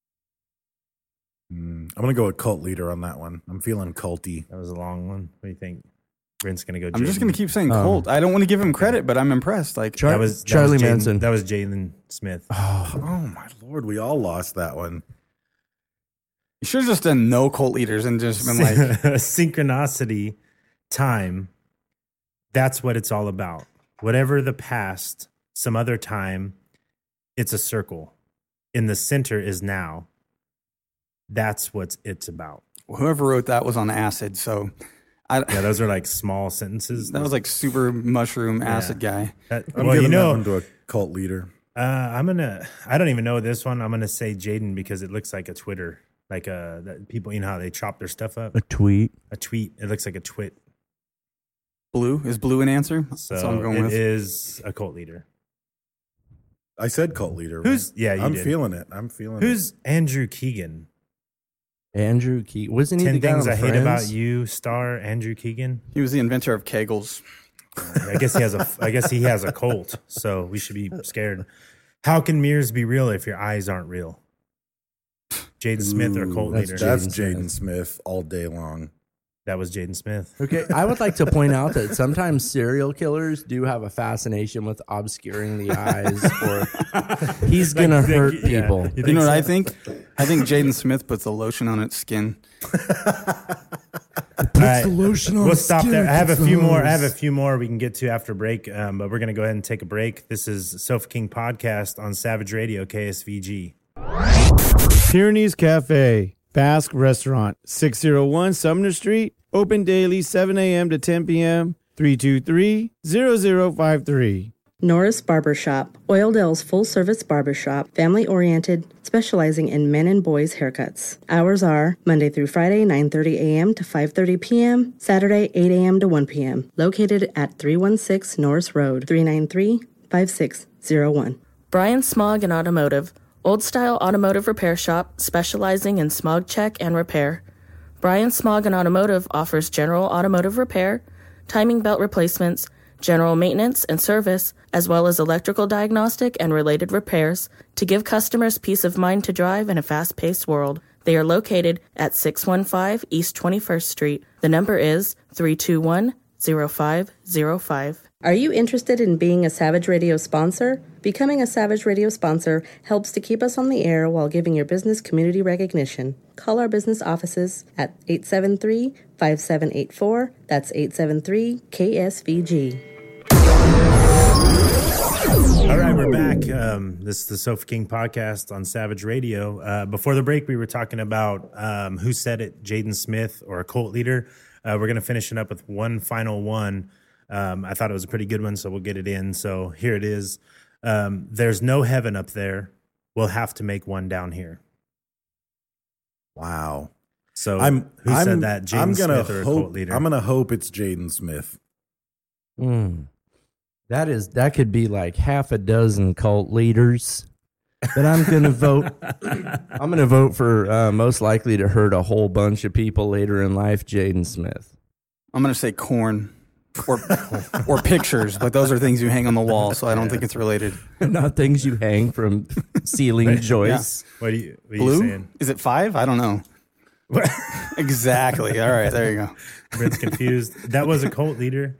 Mm, I'm going to go with cult leader on that one. I'm feeling culty. That was a long one. What do you think? Brent's gonna go. I'm just Jaden. gonna keep saying Um, Colt. I don't want to give him credit, but I'm impressed. Like Char- That was that Charlie was Jaden- Manson. That was Jalen Smith. Oh, my Lord. We all lost that one. you should have just done no Colt leaders and just been like, Synchronicity, time. That's what it's all about. Whatever the past, some other time, it's a circle. In the center is now. That's what it's about. whoever wrote that was on acid. So I, Yeah, those are like small sentences. that was like super mushroom acid guy. That- I'm well, giving you that know, one to a cult leader. uh, I'm gonna. I don't even know this one. I'm gonna say Jaden because it looks like a Twitter, like a that people. You know how they chop their stuff up. A tweet. A tweet. It looks like a twit. Blue is blue an answer? So That's what I'm going it with. is a cult leader. I said cult leader. Who's- yeah, you I'm did. feeling it. I'm feeling Who's Andrew Keegan? Andrew Key. Wasn't he Ten the guy Things on I Hate Friends? About You star Andrew Keegan. He was the inventor of Kegels. I guess he has a. I guess he has a cult. So we should be scared. How can mirrors be real if your eyes aren't real? Jaden Smith or cult that's it. leader? That's Jaden Jaden Smith all day long. That was Jaden Smith. Okay, I would like to point out that sometimes serial killers do have a fascination with obscuring the eyes, or he's gonna Like, like, hurt yeah. people. You You know what so? I think? I think Jaden Smith puts the lotion on its skin. All right. lotion on We'll its stop skin, there. I have a it's few the more. I have a hose. few more we can get to after break, um, but we're going to go ahead and take a break. This is Sofa King Podcast on Savage Radio, K S V G. Pyrenees Cafe, Basque Restaurant, six oh one Sumner Street, open daily seven a.m. to ten p.m., three two three, zero zero five three. Norris Barbershop, Oildale's full-service barbershop, family-oriented, specializing in men and boys haircuts. Hours are Monday through Friday, nine thirty a.m. to five thirty p.m., Saturday, eight a.m. to one p.m. Located at three one six Norris Road, three nine three, five six zero one. Brian Smog and Automotive, old-style automotive repair shop specializing in smog check and repair. Brian Smog and Automotive offers general automotive repair, timing belt replacements, general maintenance and service, as well as electrical diagnostic and related repairs to give customers peace of mind to drive in a fast-paced world. They are located at six one five East twenty-first Street. The number is three two one, zero five zero five. Are you interested in being a Savage Radio sponsor? Becoming a Savage Radio sponsor helps to keep us on the air while giving your business community recognition. Call our business offices at eight seven three, five seven eight four. That's eight seven three K S V G. All right, we're back. Um, this is the Sofa King podcast on Savage Radio. Uh, before the break, we were talking about um, who said it, Jaden Smith or a cult leader. Uh, we're going to finish it up with one final one. Um, I thought it was a pretty good one, so we'll get it in. So here it is. Um, There's no heaven up there. We'll have to make one down here. Wow. So I'm, who I'm, said that, Jaden I'm gonna Smith or a hope, cult leader? I'm going to hope it's Jaden Smith. Mm. That is that could be like half a dozen cult leaders, but I'm gonna vote. I'm gonna vote for uh, most likely to hurt a whole bunch of people later in life, Jaden Smith. I'm going to say corn or or pictures, but those are things you hang on the wall, so I don't think it's related. Not things you hang from ceiling joists. What are you, what are you Blue? saying? Is it five? I don't know. Exactly. All right, there you go. Brent's confused. That was a cult leader.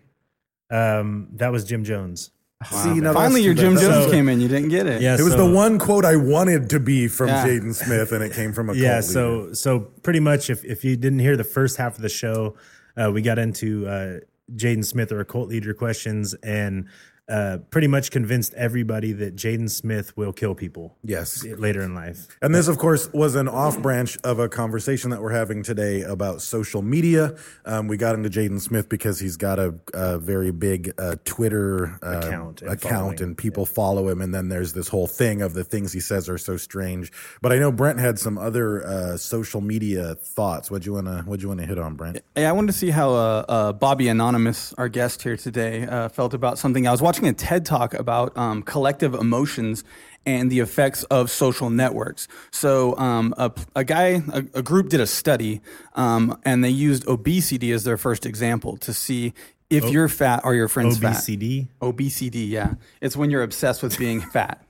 Um, that was Jim Jones. See, now Finally, that's your too Jim bad. Jones So- came in. You didn't get it. Yeah, It was so- the one quote I wanted to be from Yeah. Jaden Smith, and it came from a cult Yeah, leader. so so pretty much, if if you didn't hear the first half of the show, uh, we got into uh, Jaden Smith or a cult leader questions, and uh, pretty much convinced everybody that Jaden Smith will kill people. Yes. Later in life. And this, of course, was an off branch of a conversation that we're having today about social media. Um, we got into Jaden Smith because he's got a, a very big uh, Twitter uh, Account and account following. and people follow him. And then there's this whole thing of the things he says are so strange. But I know Brent had some other uh, social media thoughts. What'd you wanna What'd you wanna hit on, Brent? Hey, I wanted to see how uh, uh, Bobby Anonymous, our guest here today, uh, felt about something. I was watching a TED Talk about um, collective emotions and the effects of social networks. So um, a, a guy, a, a group did a study, um, and they used obesity as their first example to see if you're fat or your friend's O B C D? fat. Obesity, yeah. It's when you're obsessed with being fat.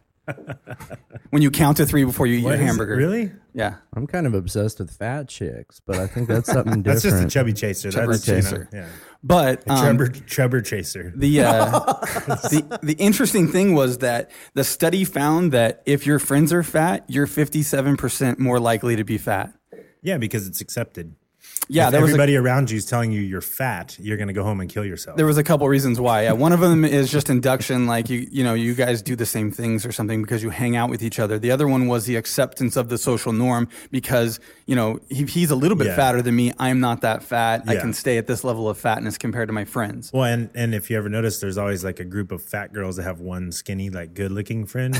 When you count to three before you eat What your is it? hamburger. Really? Yeah. I'm kind of obsessed with fat chicks, but I think that's something different. That's just a chubby chaser. Chubby That's, you know, chaser. yeah. But um, Chubber, chubber chaser. The, uh, the the interesting thing was that the study found that if your friends are fat, you're fifty-seven percent more likely to be fat. Yeah, because it's accepted. Yeah, if there was a, everybody around you is telling you you're fat, you're going to go home and kill yourself. there was a couple reasons why. Uh, one of them is just induction, like you you know you guys do the same things or something because you hang out with each other. The other one was the acceptance of the social norm because you know he, he's a little bit Yeah. fatter than me. I'm not that fat. I Yeah. can stay at this level of fatness compared to my friends. Well, and, and if you ever notice, there's always like a group of fat girls that have one skinny, like good looking friend.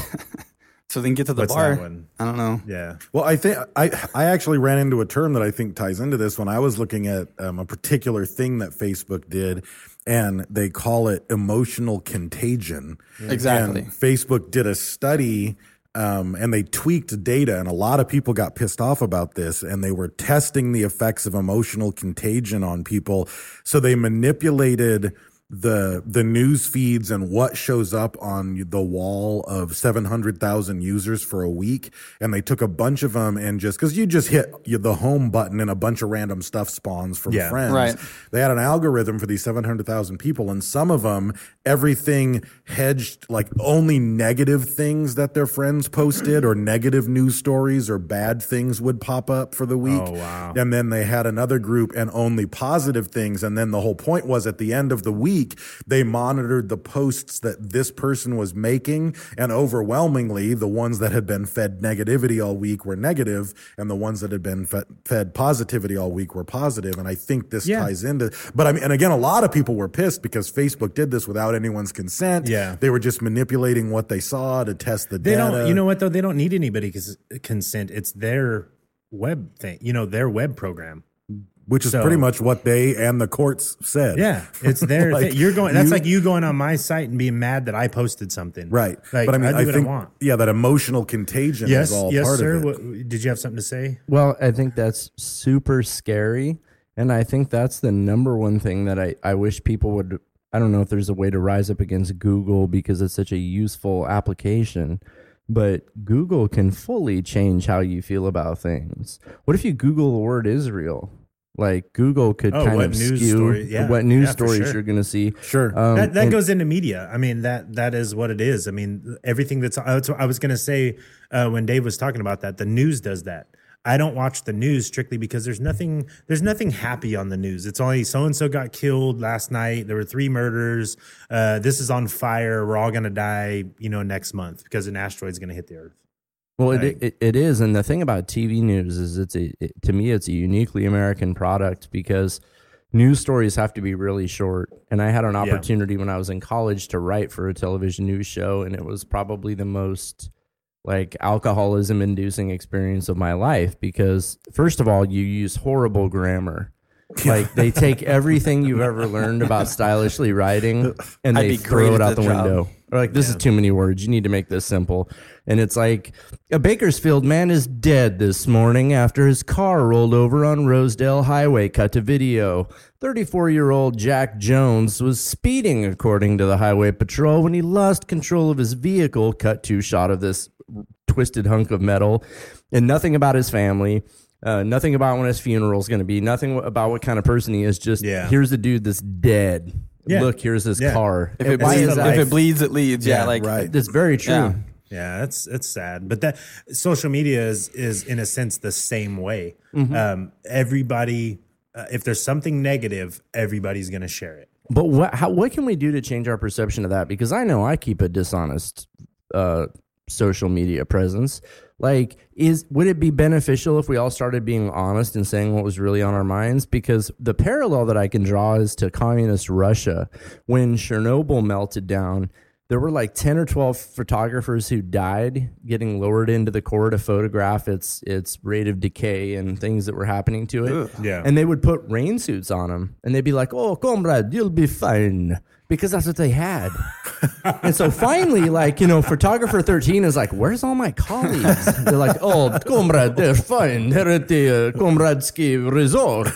So then get to the What's bar. that one? I don't know. Yeah. Well, I think I I actually ran into a term that I think ties into this when I was looking at um, a particular thing that Facebook did, and they call it emotional contagion. Exactly. And Facebook did a study. Um, and they tweaked data, and a lot of people got pissed off about this, and they were testing the effects of emotional contagion on people. So they manipulated the the news feeds and what shows up on the wall of seven hundred thousand users for a week, and they took a bunch of them and just because you just hit the home button and a bunch of random stuff spawns from Yeah. friends. Right. They had an algorithm for these seven hundred thousand people, and some of them, everything hedged, like only negative things that their friends posted or negative news stories or bad things would pop up for the week. Oh, wow. And then they had another group and only positive things. And then the whole point was at the end of the week, they monitored the posts that this person was making. And overwhelmingly, the ones that had been fed negativity all week were negative, and the ones that had been fed, fed positivity all week were positive. And I think this Yeah. ties into, but I mean, and again, a lot of people were pissed because Facebook did this without anyone's consent. Yeah. They were just manipulating what they saw to test the They data. don't, you know what, though? They don't need anybody's consent. It's their web thing, you know, their web program. Which is So- pretty much what they and the courts said. Yeah, it's their Like, thing. You're going. That's you- like you going on my site and being mad that I posted something. Right. Like, but I mean, do I, what think, I want. yeah, that emotional contagion Yes, is all yes, part sir. of it. What, did you have something to say? Well, I think that's super scary. And I think that's the number one thing that I, I wish people would. I don't know if there's a way to rise up against Google because it's such a useful application, but Google can fully change how you feel about things. What if you Google the word Israel? Like Google could Oh, kind what of news skew story- yeah. what news Yeah, for stories sure. you're going to see. Sure. Um, that that and- goes into media. I mean, that that is what it is. I mean, everything that's. that's what I was going to say uh, when Dave was talking about that. The news does that. I don't watch the news strictly because there's nothing there's nothing happy on the news. It's only so and so got killed last night. There were three murders. Uh, this is on fire. We're all gonna die, you know, next month because an asteroid's gonna hit the Earth. Well, Right. it, it it is, and the thing about T V news is it's a it, to me it's a uniquely American product because news stories have to be really short. And I had an opportunity when I was in college to write for a television news show, and it was probably the most like alcoholism inducing experience of my life because first of all, you use horrible grammar. Like they take everything you've ever learned about stylishly writing and I'd they be throw great it at out the the job. window. Or like, this is too many words. You need to make this simple. And it's like, a Bakersfield man is dead this morning after his car rolled over on Rosedale Highway. Cut to video. thirty-four-year-old Jack Jones was speeding, according to the Highway Patrol, when he lost control of his vehicle. Cut to shot of this twisted hunk of metal. And nothing about his family. Uh, nothing about when his funeral is going to be. Nothing about what kind of person he is. Just Yeah. here's the dude that's dead. Yeah. Look, here's his Yeah. car. If it Why bleeds, is if life- it bleeds, it leads. Yeah, Yeah, like right. That's very true. Yeah. Yeah, it's it's sad, but that social media is is in a sense the same way. Um, everybody, uh, if there's something negative, everybody's going to share it. But what how, what can we do to change our perception of that? Because I know I keep a dishonest uh, social media presence. Like, is would it be beneficial if we all started being honest and saying what was really on our minds? Because the parallel that I can draw is to communist Russia. When Chernobyl melted down, there were like ten or twelve photographers who died getting lowered into the core to photograph its its rate of decay and things that were happening to it. Yeah. And they would put rain suits on them, and they'd be like, "Oh, comrade, you'll be fine," because that's what they had. And so finally, like, you know, photographer thirteen is like, "Where's all my colleagues?" They're like, "Oh, comrade, they're fine. They're at the uh, Comradeski resort."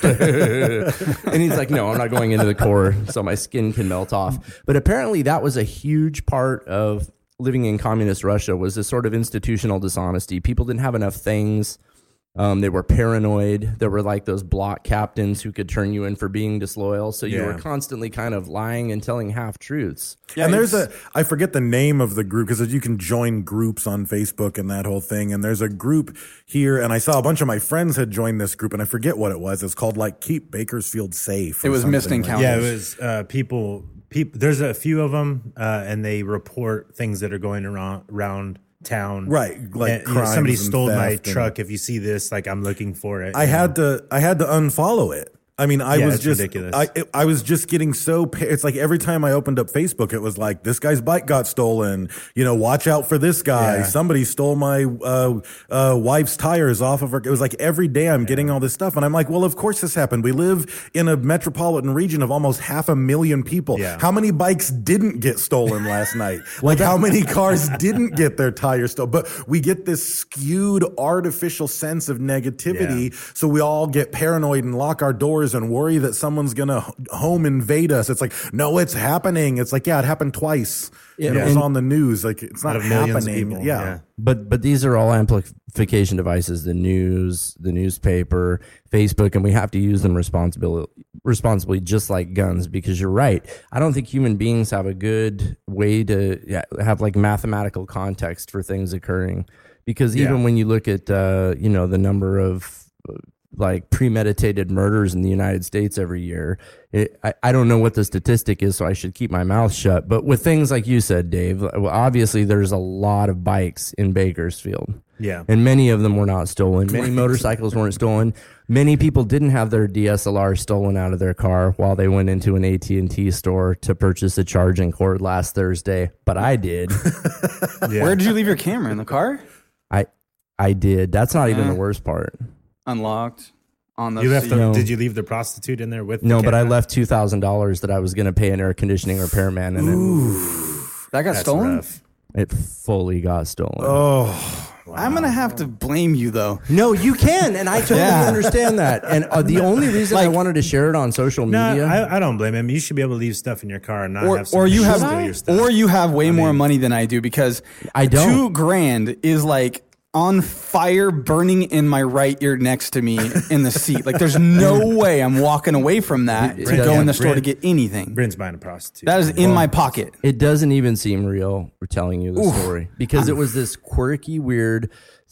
And he's like, "No, I'm not going into the core so my skin can melt off." But apparently that was a huge part of living in communist Russia, was this sort of institutional dishonesty. People didn't have enough things. Um, they were paranoid. There were like those block captains who could turn you in for being disloyal. So you Yeah. were constantly kind of lying and telling half truths. and there's a, I forget the name of the group because you can join groups on Facebook and that whole thing. And there's a group here, and I saw a bunch of my friends had joined this group, and I forget what it was. It's called like Keep Bakersfield Safe. or It was something Mist like Encounters. Yeah, it was uh, people. People. There's a few of them, uh, and they report things that are going around around town. Right, like And, you know, somebody crimes and stole my theft and- truck. If you see this, like I'm looking for it. I you know? had to I had to unfollow it. I mean, I Yeah, was it's just ridiculous. I it, I was just getting so pa- it's like every time I opened up Facebook, it was like this guy's bike got stolen. You know, watch out for this guy. Yeah. Somebody stole my uh, uh, wife's tires off of her. It was like every day I'm getting all this stuff, and I'm like, well, of course this happened. We live in a metropolitan region of almost half a million people. Yeah. How many bikes didn't get stolen last night? Like how many cars didn't get their tires stolen? But we get this skewed artificial sense of negativity. So we all get paranoid and lock our doors and worry that someone's going to home invade us. It's like, no, it's happening. It's like, yeah, it happened twice. Yeah. And it was And- on the news. Like, it's not Out of millions of happening. people, Yeah. yeah. But but these are all amplification devices, the news, the newspaper, Facebook, and we have to use them responsibly, responsibly, just like guns, because you're right. I don't think human beings have a good way to yeah, have like mathematical context for things occurring, because even Yeah. when you look at, uh, you know, the number of uh, like premeditated murders in the United States every year, it, I, I don't know what the statistic is, so I should keep my mouth shut. But with things like you said, Dave, well, obviously there's a lot of bikes in Bakersfield. Yeah. And many of them were not stolen. Many motorcycles weren't stolen. Many people didn't have their D S L R stolen out of their car while they went into an A T and T store to purchase a charging cord last Thursday. But I did. Yeah. Where did you leave your camera? In the car? I I did. That's not even Yeah. the worst part. Unlocked on the You left seat. the, No. Did you leave the prostitute in there with? No, the but I camera? left two thousand dollars that I was going to pay an air conditioning repairman, and That got That's stolen? rough. it, it fully got stolen. Oh, I'm going to have to blame you, though. No, you can, and I totally Yeah. understand that. And uh, the only reason I wanted to share it on social No, media, I, I don't blame him. You should be able to leave stuff in your car and not Or, have or somebody you have, steal your stuff. or you have way more money than I do, because I don't. two grand is like on fire, burning in my right ear next to me in the seat. Like, there's no way I'm walking away from that to Brent, go in yeah, the store to Brent. get anything. Brent's buying a prostitute. That is in my pocket. it doesn't even seem real. We're telling you the story because it was this quirky, weird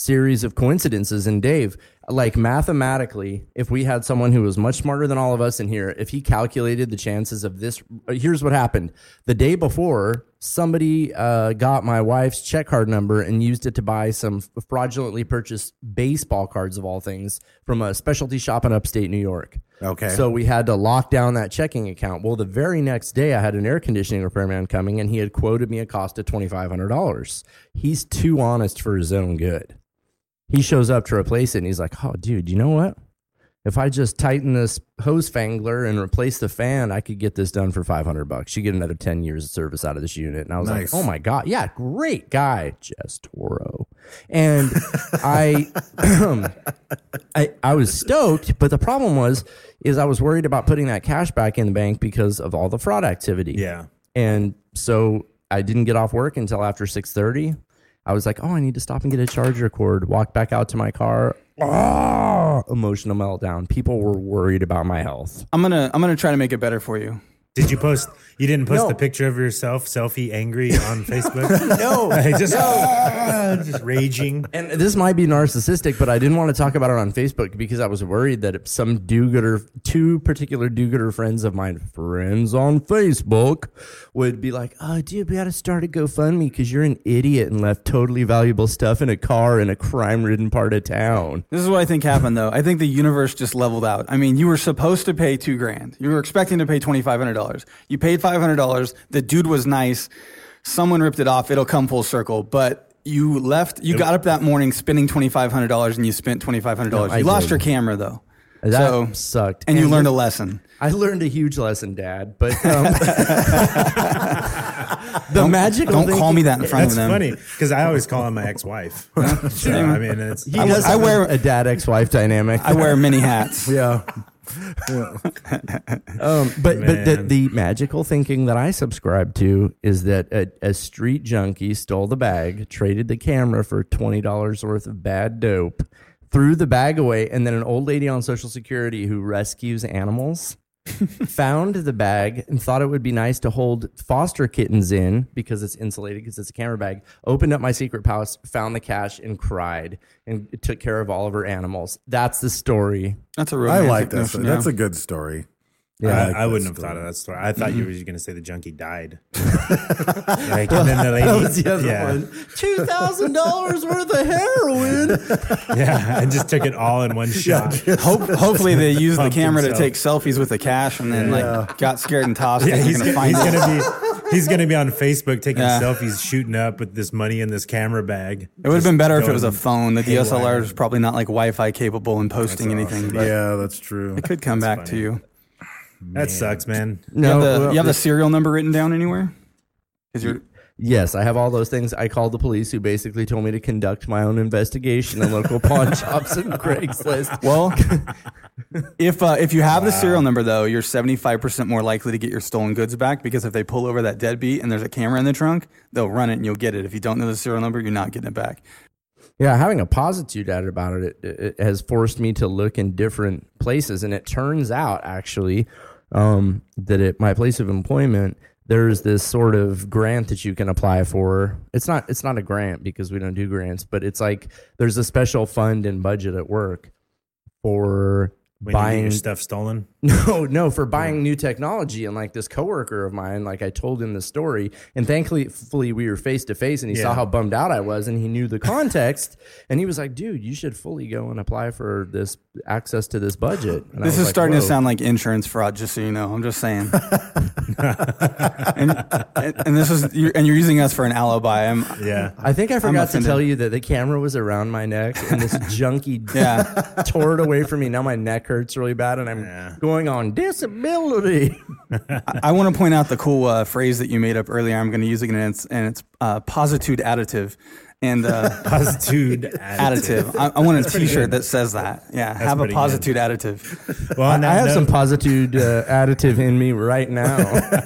series of coincidences. And Dave, like mathematically, if we had someone who was much smarter than all of us in here, if he calculated the chances of this, here's what happened. The day before, somebody uh, got my wife's check card number and used it to buy some fraudulently purchased baseball cards of all things from a specialty shop in upstate New York. Okay. So we had to lock down that checking account. Well, the very next day I had an air conditioning repairman coming and he had quoted me a cost of twenty-five hundred dollars. He's too honest for his own good. He shows up to replace it and he's like, oh, dude, you know what? If I just tighten this hose fangler and replace the fan, I could get this done for five hundred bucks. You get another ten years of service out of this unit. And I was Nice. like, oh my God. Yeah, great guy, Jess Toro. And I, I, I was stoked, but the problem was, is I was worried about putting that cash back in the bank because of all the fraud activity. Yeah. And so I didn't get off work until after six thirty. I was like, oh, I need to stop and get a charger cord. Walked back out to my car. Oh, emotional meltdown. People were worried about my health. I'm gonna I'm gonna try to make it better for you. Did you post? You didn't post No. the picture of yourself, selfie, angry on Facebook? No. Like, just, ah, just raging. And this might be narcissistic, but I didn't want to talk about it on Facebook because I was worried that if some do-gooder, two particular do-gooder friends of mine, friends on Facebook, would be like, oh, dude, we got to start a GoFundMe because you're an idiot and left totally valuable stuff in a car in a crime-ridden part of town. This is what I think happened, though. I think the universe just leveled out. I mean, you were supposed to pay two grand. You were expecting to pay twenty-five hundred dollars. You paid five hundred dollars. The dude was nice. Someone ripped it off. It'll come full circle. But you left. You got up that morning spending twenty-five hundred dollars and you spent twenty-five hundred dollars. No, I you lost did. your camera, though. That so, sucked. And you And learned a the- lesson. I learned a huge lesson, Dad. But um, the magical Don't thing- call me that in front That's of them. funny because I always call him my ex-wife. So, I mean, it's He I- does I have wear- a dad ex-wife dynamic. I wear many hats. Yeah. Um, but but the, Man. the magical thinking that I subscribe to is that a, a street junkie stole the bag, traded the camera for twenty dollars worth of bad dope, threw the bag away, and then an old lady on Social Security who rescues animals found the bag and thought it would be nice to hold foster kittens in because it's insulated because it's a camera bag, opened up my secret pouch, found the cash, and cried and took care of all of her animals. That's the story. That's a I romantic like that. notion, That's yeah. a good story. I, like I that wouldn't have story. thought of that story. I thought you were going to say the junkie died. Like, and then the lady, That was the other yeah, one. two thousand dollars worth of heroin. yeah, and just took it all in one shot. Hope, hopefully they used the Pumped camera to himself. take selfies with the cash and then like got scared and tossed Yeah, it. he's You're gonna, gonna he's find it. gonna be he's gonna be on Facebook taking Yeah. selfies, shooting up with this money in this camera bag. It would have been better if it was a Going phone. The D S L R haywire. is probably not like Wi-Fi capable and posting That's anything, awesome. but Yeah, that's true. it could come back funny. to you. That sucks, man. You have, the, well, you have the serial number written down anywhere? Is your yes, I have all those things. I called the police, who basically told me to conduct my own investigation in local pawn shops and Craigslist. well, if uh, if you have the serial number though, you're seventy-five percent more likely to get your stolen goods back because if they pull over that deadbeat and there's a camera in the trunk, they'll run it and you'll get it. If you don't know the serial number, you're not getting it back. Yeah, having a positude added about it, it, it has forced me to look in different places, and it turns out actually um, that at my place of employment, there's this sort of grant that you can apply for. It's not it's not a grant because we don't do grants, but it's like there's a special fund and budget at work for When you get buying your stuff stolen. No, no, for buying new technology. And like this coworker of mine, like I told him the story, and thankfully fully we were face to face, and he saw Yeah. how bummed out I was, and he knew the context, and he was like, "Dude, you should fully go and apply for this access to this budget." And I This was is like, starting to "Whoa." sound like insurance fraud, just so you know. I'm just saying. and, and, and this is you're, and you're using us for an alibi. I'm, Yeah. I think I forgot to offended. tell you that the camera was around my neck, and this junkie Yeah. tore it away from me. Now my neck hurts really bad, and I'm Yeah. going on disability. I, I want to point out the cool uh, phrase that you made up earlier. I'm going to use it, and it's and it's uh, positude additive. And uh, Positude additive. I, I want a T-shirt that says that. Yeah, have a pretty positude additive. Well, on I that have note, some positude uh, additive in me right now.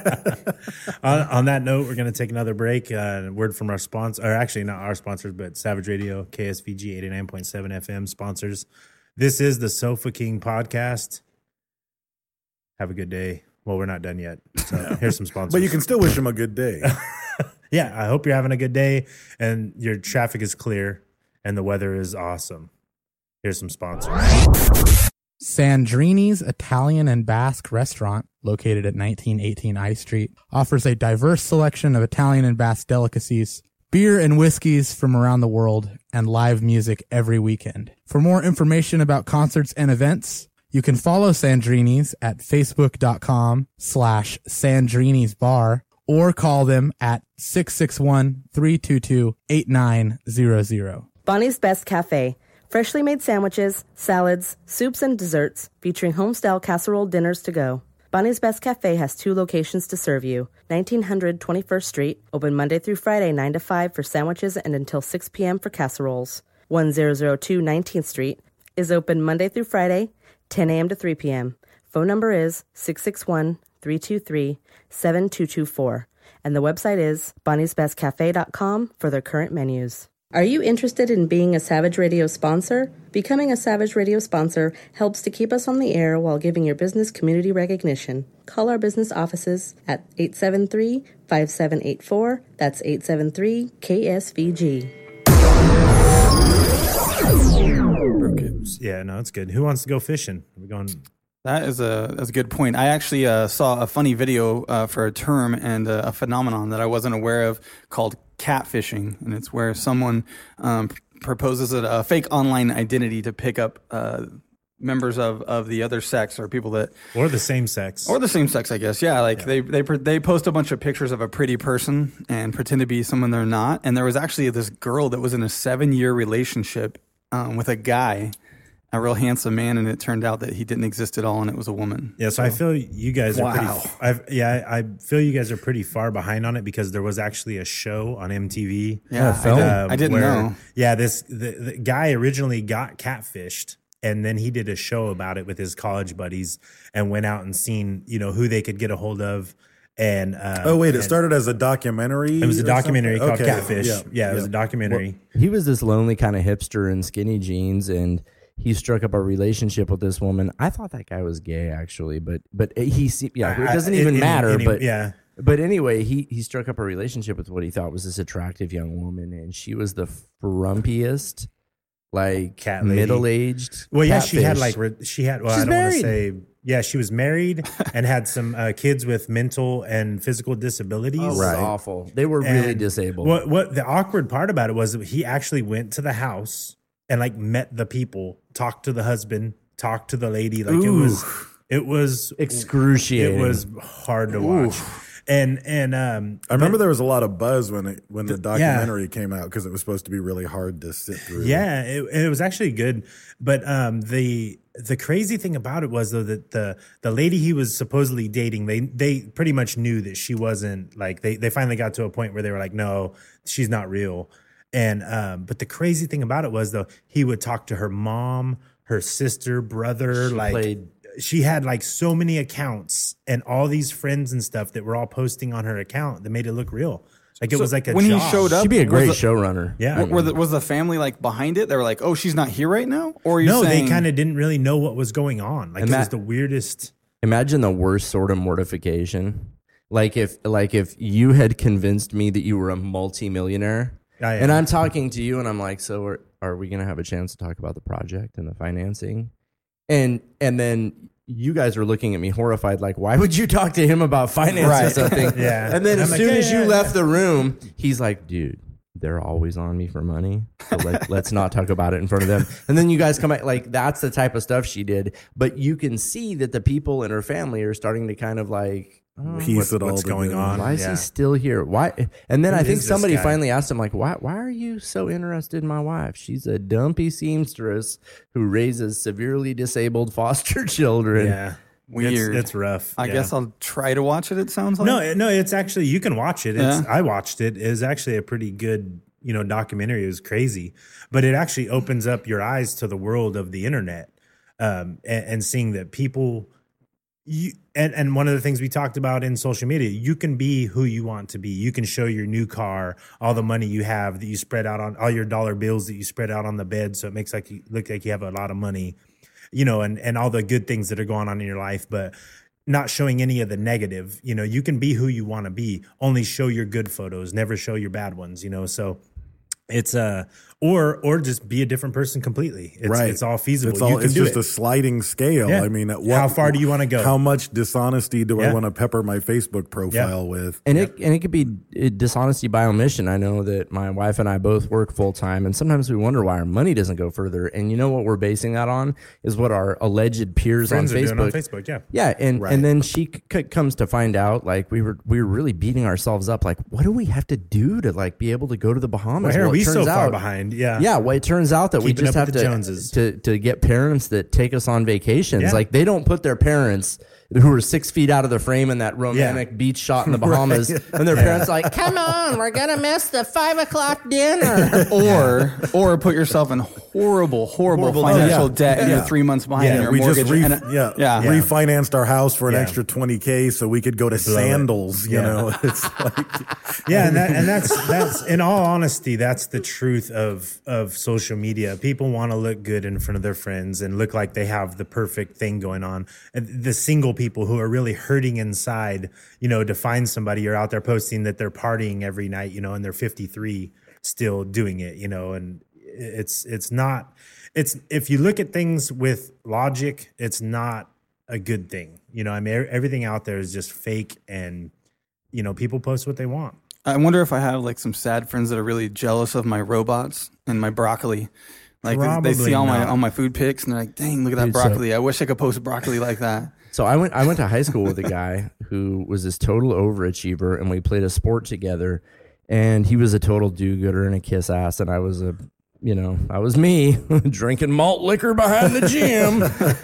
on, on that note, we're going to take another break. Uh, word from our sponsor, or actually not our sponsors, but Savage Radio, K S V G eighty-nine point seven F M sponsors. This is the Sofa King podcast. Have a good day. Well, we're not done yet. So here's some sponsors. But you can still wish him a good day. Yeah, I hope you're having a good day and your traffic is clear and the weather is awesome. Here's some sponsors. Sandrini's Italian and Basque restaurant, located at nineteen eighteen I Street, offers a diverse selection of Italian and Basque delicacies, beer and whiskeys from around the world, and live music every weekend. For more information about concerts and events, you can follow Sandrini's at facebook.com slash Sandrini's Bar or call them at six six one, three two two, eight nine zero zero. Bonnie's Best Cafe. Freshly made sandwiches, salads, soups, and desserts featuring home-style casserole dinners to go. Bonnie's Best Cafe has two locations to serve you. nineteen hundred twenty-first Street, open Monday through Friday nine to five for sandwiches and until six p.m. for casseroles. one thousand two nineteenth Street is open Monday through Friday, ten a.m. to three p.m. Phone number is six six one, three two three, seven two two four. And the website is bonnies best cafe dot com for their current menus. Are you interested in being a Savage Radio sponsor? Becoming a Savage Radio sponsor helps to keep us on the air while giving your business community recognition. Call our business offices at eight seven three, five seven eight four. That's eight seven three K S V G. Yeah, no, it's good. Who wants to go fishing? Are we going? That is a that's a good point. I actually uh, saw a funny video uh, for a term and uh, a phenomenon that I wasn't aware of called catfishing, and it's where someone um, proposes a, a fake online identity to pick up uh, members of, of the other sex or people that Or the same sex. or the same sex, I guess. Yeah, like they they they post a bunch of pictures of a pretty person and pretend to be someone they're not. And there was actually this girl that was in a seven year relationship um, with a guy, a real handsome man, and it turned out that he didn't exist at all, and it was a woman. Yeah, so, so I feel you guys are wow. pretty. I've, yeah, I feel you guys are pretty far behind on it because there was actually a show on M T V. Yeah, I, did, um, I didn't where, know. Yeah, this the, the guy originally got catfished, and then he did a show about it with his college buddies, and went out and seen you know who they could get a hold of. And uh, oh wait, it and started as a documentary. It was a documentary something? called Okay. Catfish. Yeah, Yeah, it was yeah. a documentary. Well, he was this lonely kind of hipster in skinny jeans, and he struck up a relationship with this woman. I thought that guy was gay, actually, but but he se- yeah, it doesn't I- even any- matter. any- but yeah. But anyway, he he struck up a relationship with what he thought was this attractive young woman, and she was the frumpiest, like Cat lady. middle aged. Well, yeah, she had like re- she had. Well, She's I don't want to married. say. Yeah, she was married and had some uh, kids with mental and physical disabilities. Oh, it was awful. They were really And disabled. What what the awkward part about it was that he actually went to the house and like met the people, talked to the husband, talked to the lady. Like it Ooh. was it was Excruciating. It was hard to watch. And and um I remember but- there was a lot of buzz when it when the yeah. documentary came out because it was supposed to be really hard to sit through. Yeah, it, it was actually good. But um, the the crazy thing about it was though that the the lady he was supposedly dating, they they pretty much knew that she wasn't like they they finally got to a point where they were like, no, she's not real. And um, but the crazy thing about it was though he would talk to her mom, her sister, brother, She like. played- She had like so many accounts and all these friends and stuff that were all posting on her account that made it look real. Like it So was like a when job. he showed up, She'd be a was great the- showrunner. Yeah. Were the, was the family like behind it? They were like, "Oh, she's not here right now," or are you No, saying, they kind of didn't really know what was going on. Like And it was that- the weirdest. Imagine the worst sort of mortification. Like if like if you had convinced me that you were a multimillionaire, Yeah, yeah. and I'm talking to you, and I'm like, so are, are we going to have a chance to talk about the project and the financing? And and then you guys are looking at me horrified, like, why would you talk to him about finance or Right. something? Yeah. And then And as I'm like, soon yeah, as you yeah, left the room, he's like, dude, they're always on me for money. So let, let's not talk about it in front of them. And then you guys come back, like, that's the type of stuff she did. But you can see that the people in her family are starting to kind of like, oh, Piece What- it all what's going together. on? why is Yeah. he still here? Why? And then Who I think is this somebody guy? finally asked him, like, why, why are you so interested in my wife? She's a dumpy seamstress who raises severely disabled foster children. Yeah. Weird. It's, it's rough. I yeah. guess I'll try to watch it. It sounds like No, it- no, it's actually, you can watch it. It's, Yeah. I watched it. It's actually a pretty good, you know, documentary. It was crazy, but it actually opens up your eyes to the world of the internet um, and, and seeing that people, you, and, and one of the things we talked about in social media, you can be who you want to be. You can show your new car, all the money you have that you spread out on, all your dollar bills that you spread out on the bed, so it makes like you look like you have a lot of money, you know, and and all the good things that are going on in your life, but not showing any of the negative. You know, you can be who you want to be. Only show your good photos, never show your bad ones. You know, so it's uh or or just be a different person completely. It's, right. it's all feasible. It's, all, you can it's do just it. a sliding scale. Yeah. I mean, at what, how far do you want to go? How much dishonesty do Yeah. I want to pepper my Facebook profile Yeah. with? And it and it could be uh, dishonesty by omission. I know that my wife and I both work full time, and sometimes we wonder why our money doesn't go further. And you know what we're basing that on is what our alleged peers Friends on are Facebook. doing on Facebook, yeah. Yeah, and Right. and then she c- c- comes to find out, like we were we were really beating ourselves up. Like, what do we have to do to like be able to go to the Bahamas? Why are Well, it we so turns far out- behind? Yeah. Yeah, well, it turns out that we Keeping just up have with the to, Joneses. to to get parents that take us on vacations. Yeah. Like they don't put their parents who are six feet out of the frame in that romantic Yeah. beach shot in the Bahamas, and their parents are like, "Come on, we're gonna miss the five o'clock dinner." or or put yourself in horrible, horrible, Horrible financial debt. debt, and Yeah. you're three months behind Yeah, in your we mortgage. just re- and it- yeah, yeah. Yeah. refinanced our house for an Yeah. extra twenty K so we could go to Blow it. Sandals. You Yeah. know, it's like Yeah, and that, and that's that's in all honesty, that's the truth of of social media. People want to look good in front of their friends and look like they have the perfect thing going on. And the single people who are really hurting inside, you know, to find somebody, you're out there posting that they're partying every night, you know, and they're fifty-three still doing it, you know, and it's it's not it's if you look at things with logic, it's not a good thing. You know, I mean, everything out there is just fake, and you know, people post what they want. I wonder if I have like some sad friends that are really jealous of my robots and my broccoli. Like they- they see Probably all my not. all my food pics and they're like, "Dang, look at that Dude, so- broccoli! I wish I could post broccoli like that." So I went I went to high school with a guy who was this total overachiever, and we played a sport together. And he was a total do-gooder and a kiss ass, and I was a, you know, I was me drinking malt liquor behind the gym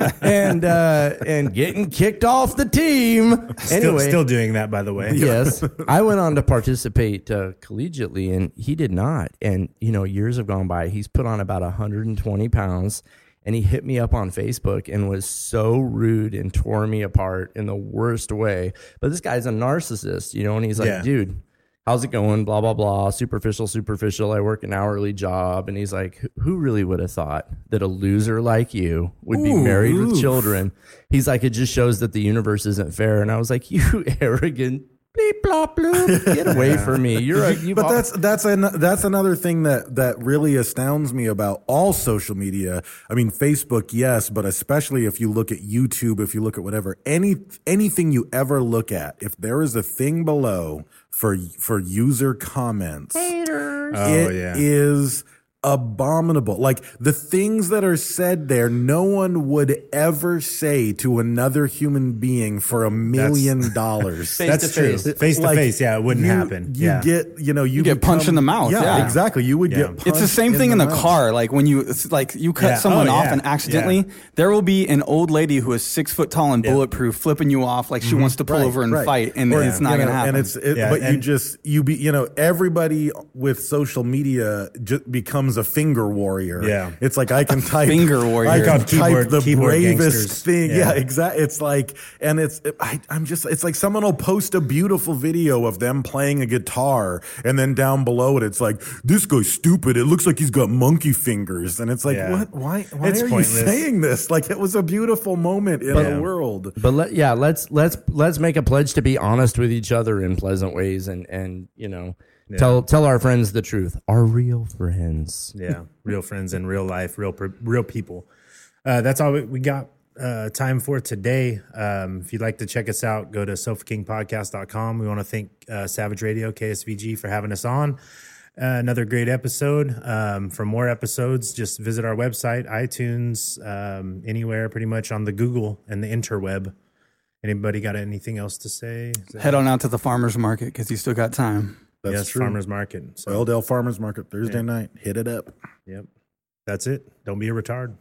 and uh, and getting kicked off the team. Still, Anyway, still doing that, by the way. yes, I went on to participate uh, collegiately, and he did not. And you know, years have gone by. He's put on about one hundred twenty pounds. And he hit me up on Facebook and was so rude and tore me apart in the worst way. But this guy's a narcissist, you know, and he's like, Yeah. dude, how's it going? Blah, blah, blah. Superficial, superficial. I work an hourly job. And he's like, who really would have thought that a loser like you would be Ooh, married with oof. children? He's like, it just shows that the universe isn't fair. And I was like, you arrogant. Bleep, blop, bloop. Get away from me. You're a, you've But al- that's that's an, that's another thing that that really astounds me about all social media. I mean, Facebook, yes, but especially if you look at YouTube, if you look at whatever, any anything you ever look at, if there is a thing below for for user comments, haters. Oh, it yeah. is abominable. Like the things that are said there, no one would ever say to another human being for a million dollars. Face That's to true. face. Face to Like, face, yeah, it wouldn't you- happen. You yeah. get, you know, you, get punched in the mouth, yeah. exactly. You would Yeah. get. It's Punched It's the same thing in the mouth. car. Like when you, it's like you cut Yeah. someone Oh, off yeah. and accidentally, Yeah. there will be an old lady who is six foot tall and Yeah. bulletproof, flipping you off like she wants to pull Right, over and right. fight, and Or, it's not you going know, to happen. And it's, it, Yeah, but you and- just, you be, you know, everybody with social media just becomes a finger warrior. Yeah. it's like I can type Finger warrior. I can Called keyboard- type the keyboard bravest gangsters. thing. Yeah, Yeah. exactly. It's like, and it's, I, I'm just, it's like someone will post a beautiful video of them playing a guitar, and then down below it, it's like, this guy's stupid. It looks like he's got monkey fingers, and it's like, Yeah. what? Why? Why It's are pointless. you saying this? Like it was a beautiful moment in Yeah. the world. But let, yeah, let's let's let's make a pledge to be honest with each other in pleasant ways, and and you know, tell tell our friends the truth, our real friends. Yeah, real friends in real life, real per- real people. Uh, that's all we, we got uh, time for today. Um, if you'd like to check us out, go to sofa king podcast dot com. We want to thank uh, Savage Radio, K S V G, for having us on. Uh, another great episode. Um, for more episodes, just visit our website, iTunes, um, anywhere pretty much on the Google and the interweb. Anybody got anything else to say? Is that- Head on out to the farmer's market because you still got time. That's yes, true. Farmers Market. So, Oildale Farmers Market Thursday Yeah. night. Hit it up. yep, that's it. Don't be a retard.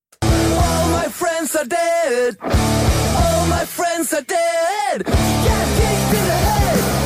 All my friends are dead. All my friends are dead. Get kicked in the head.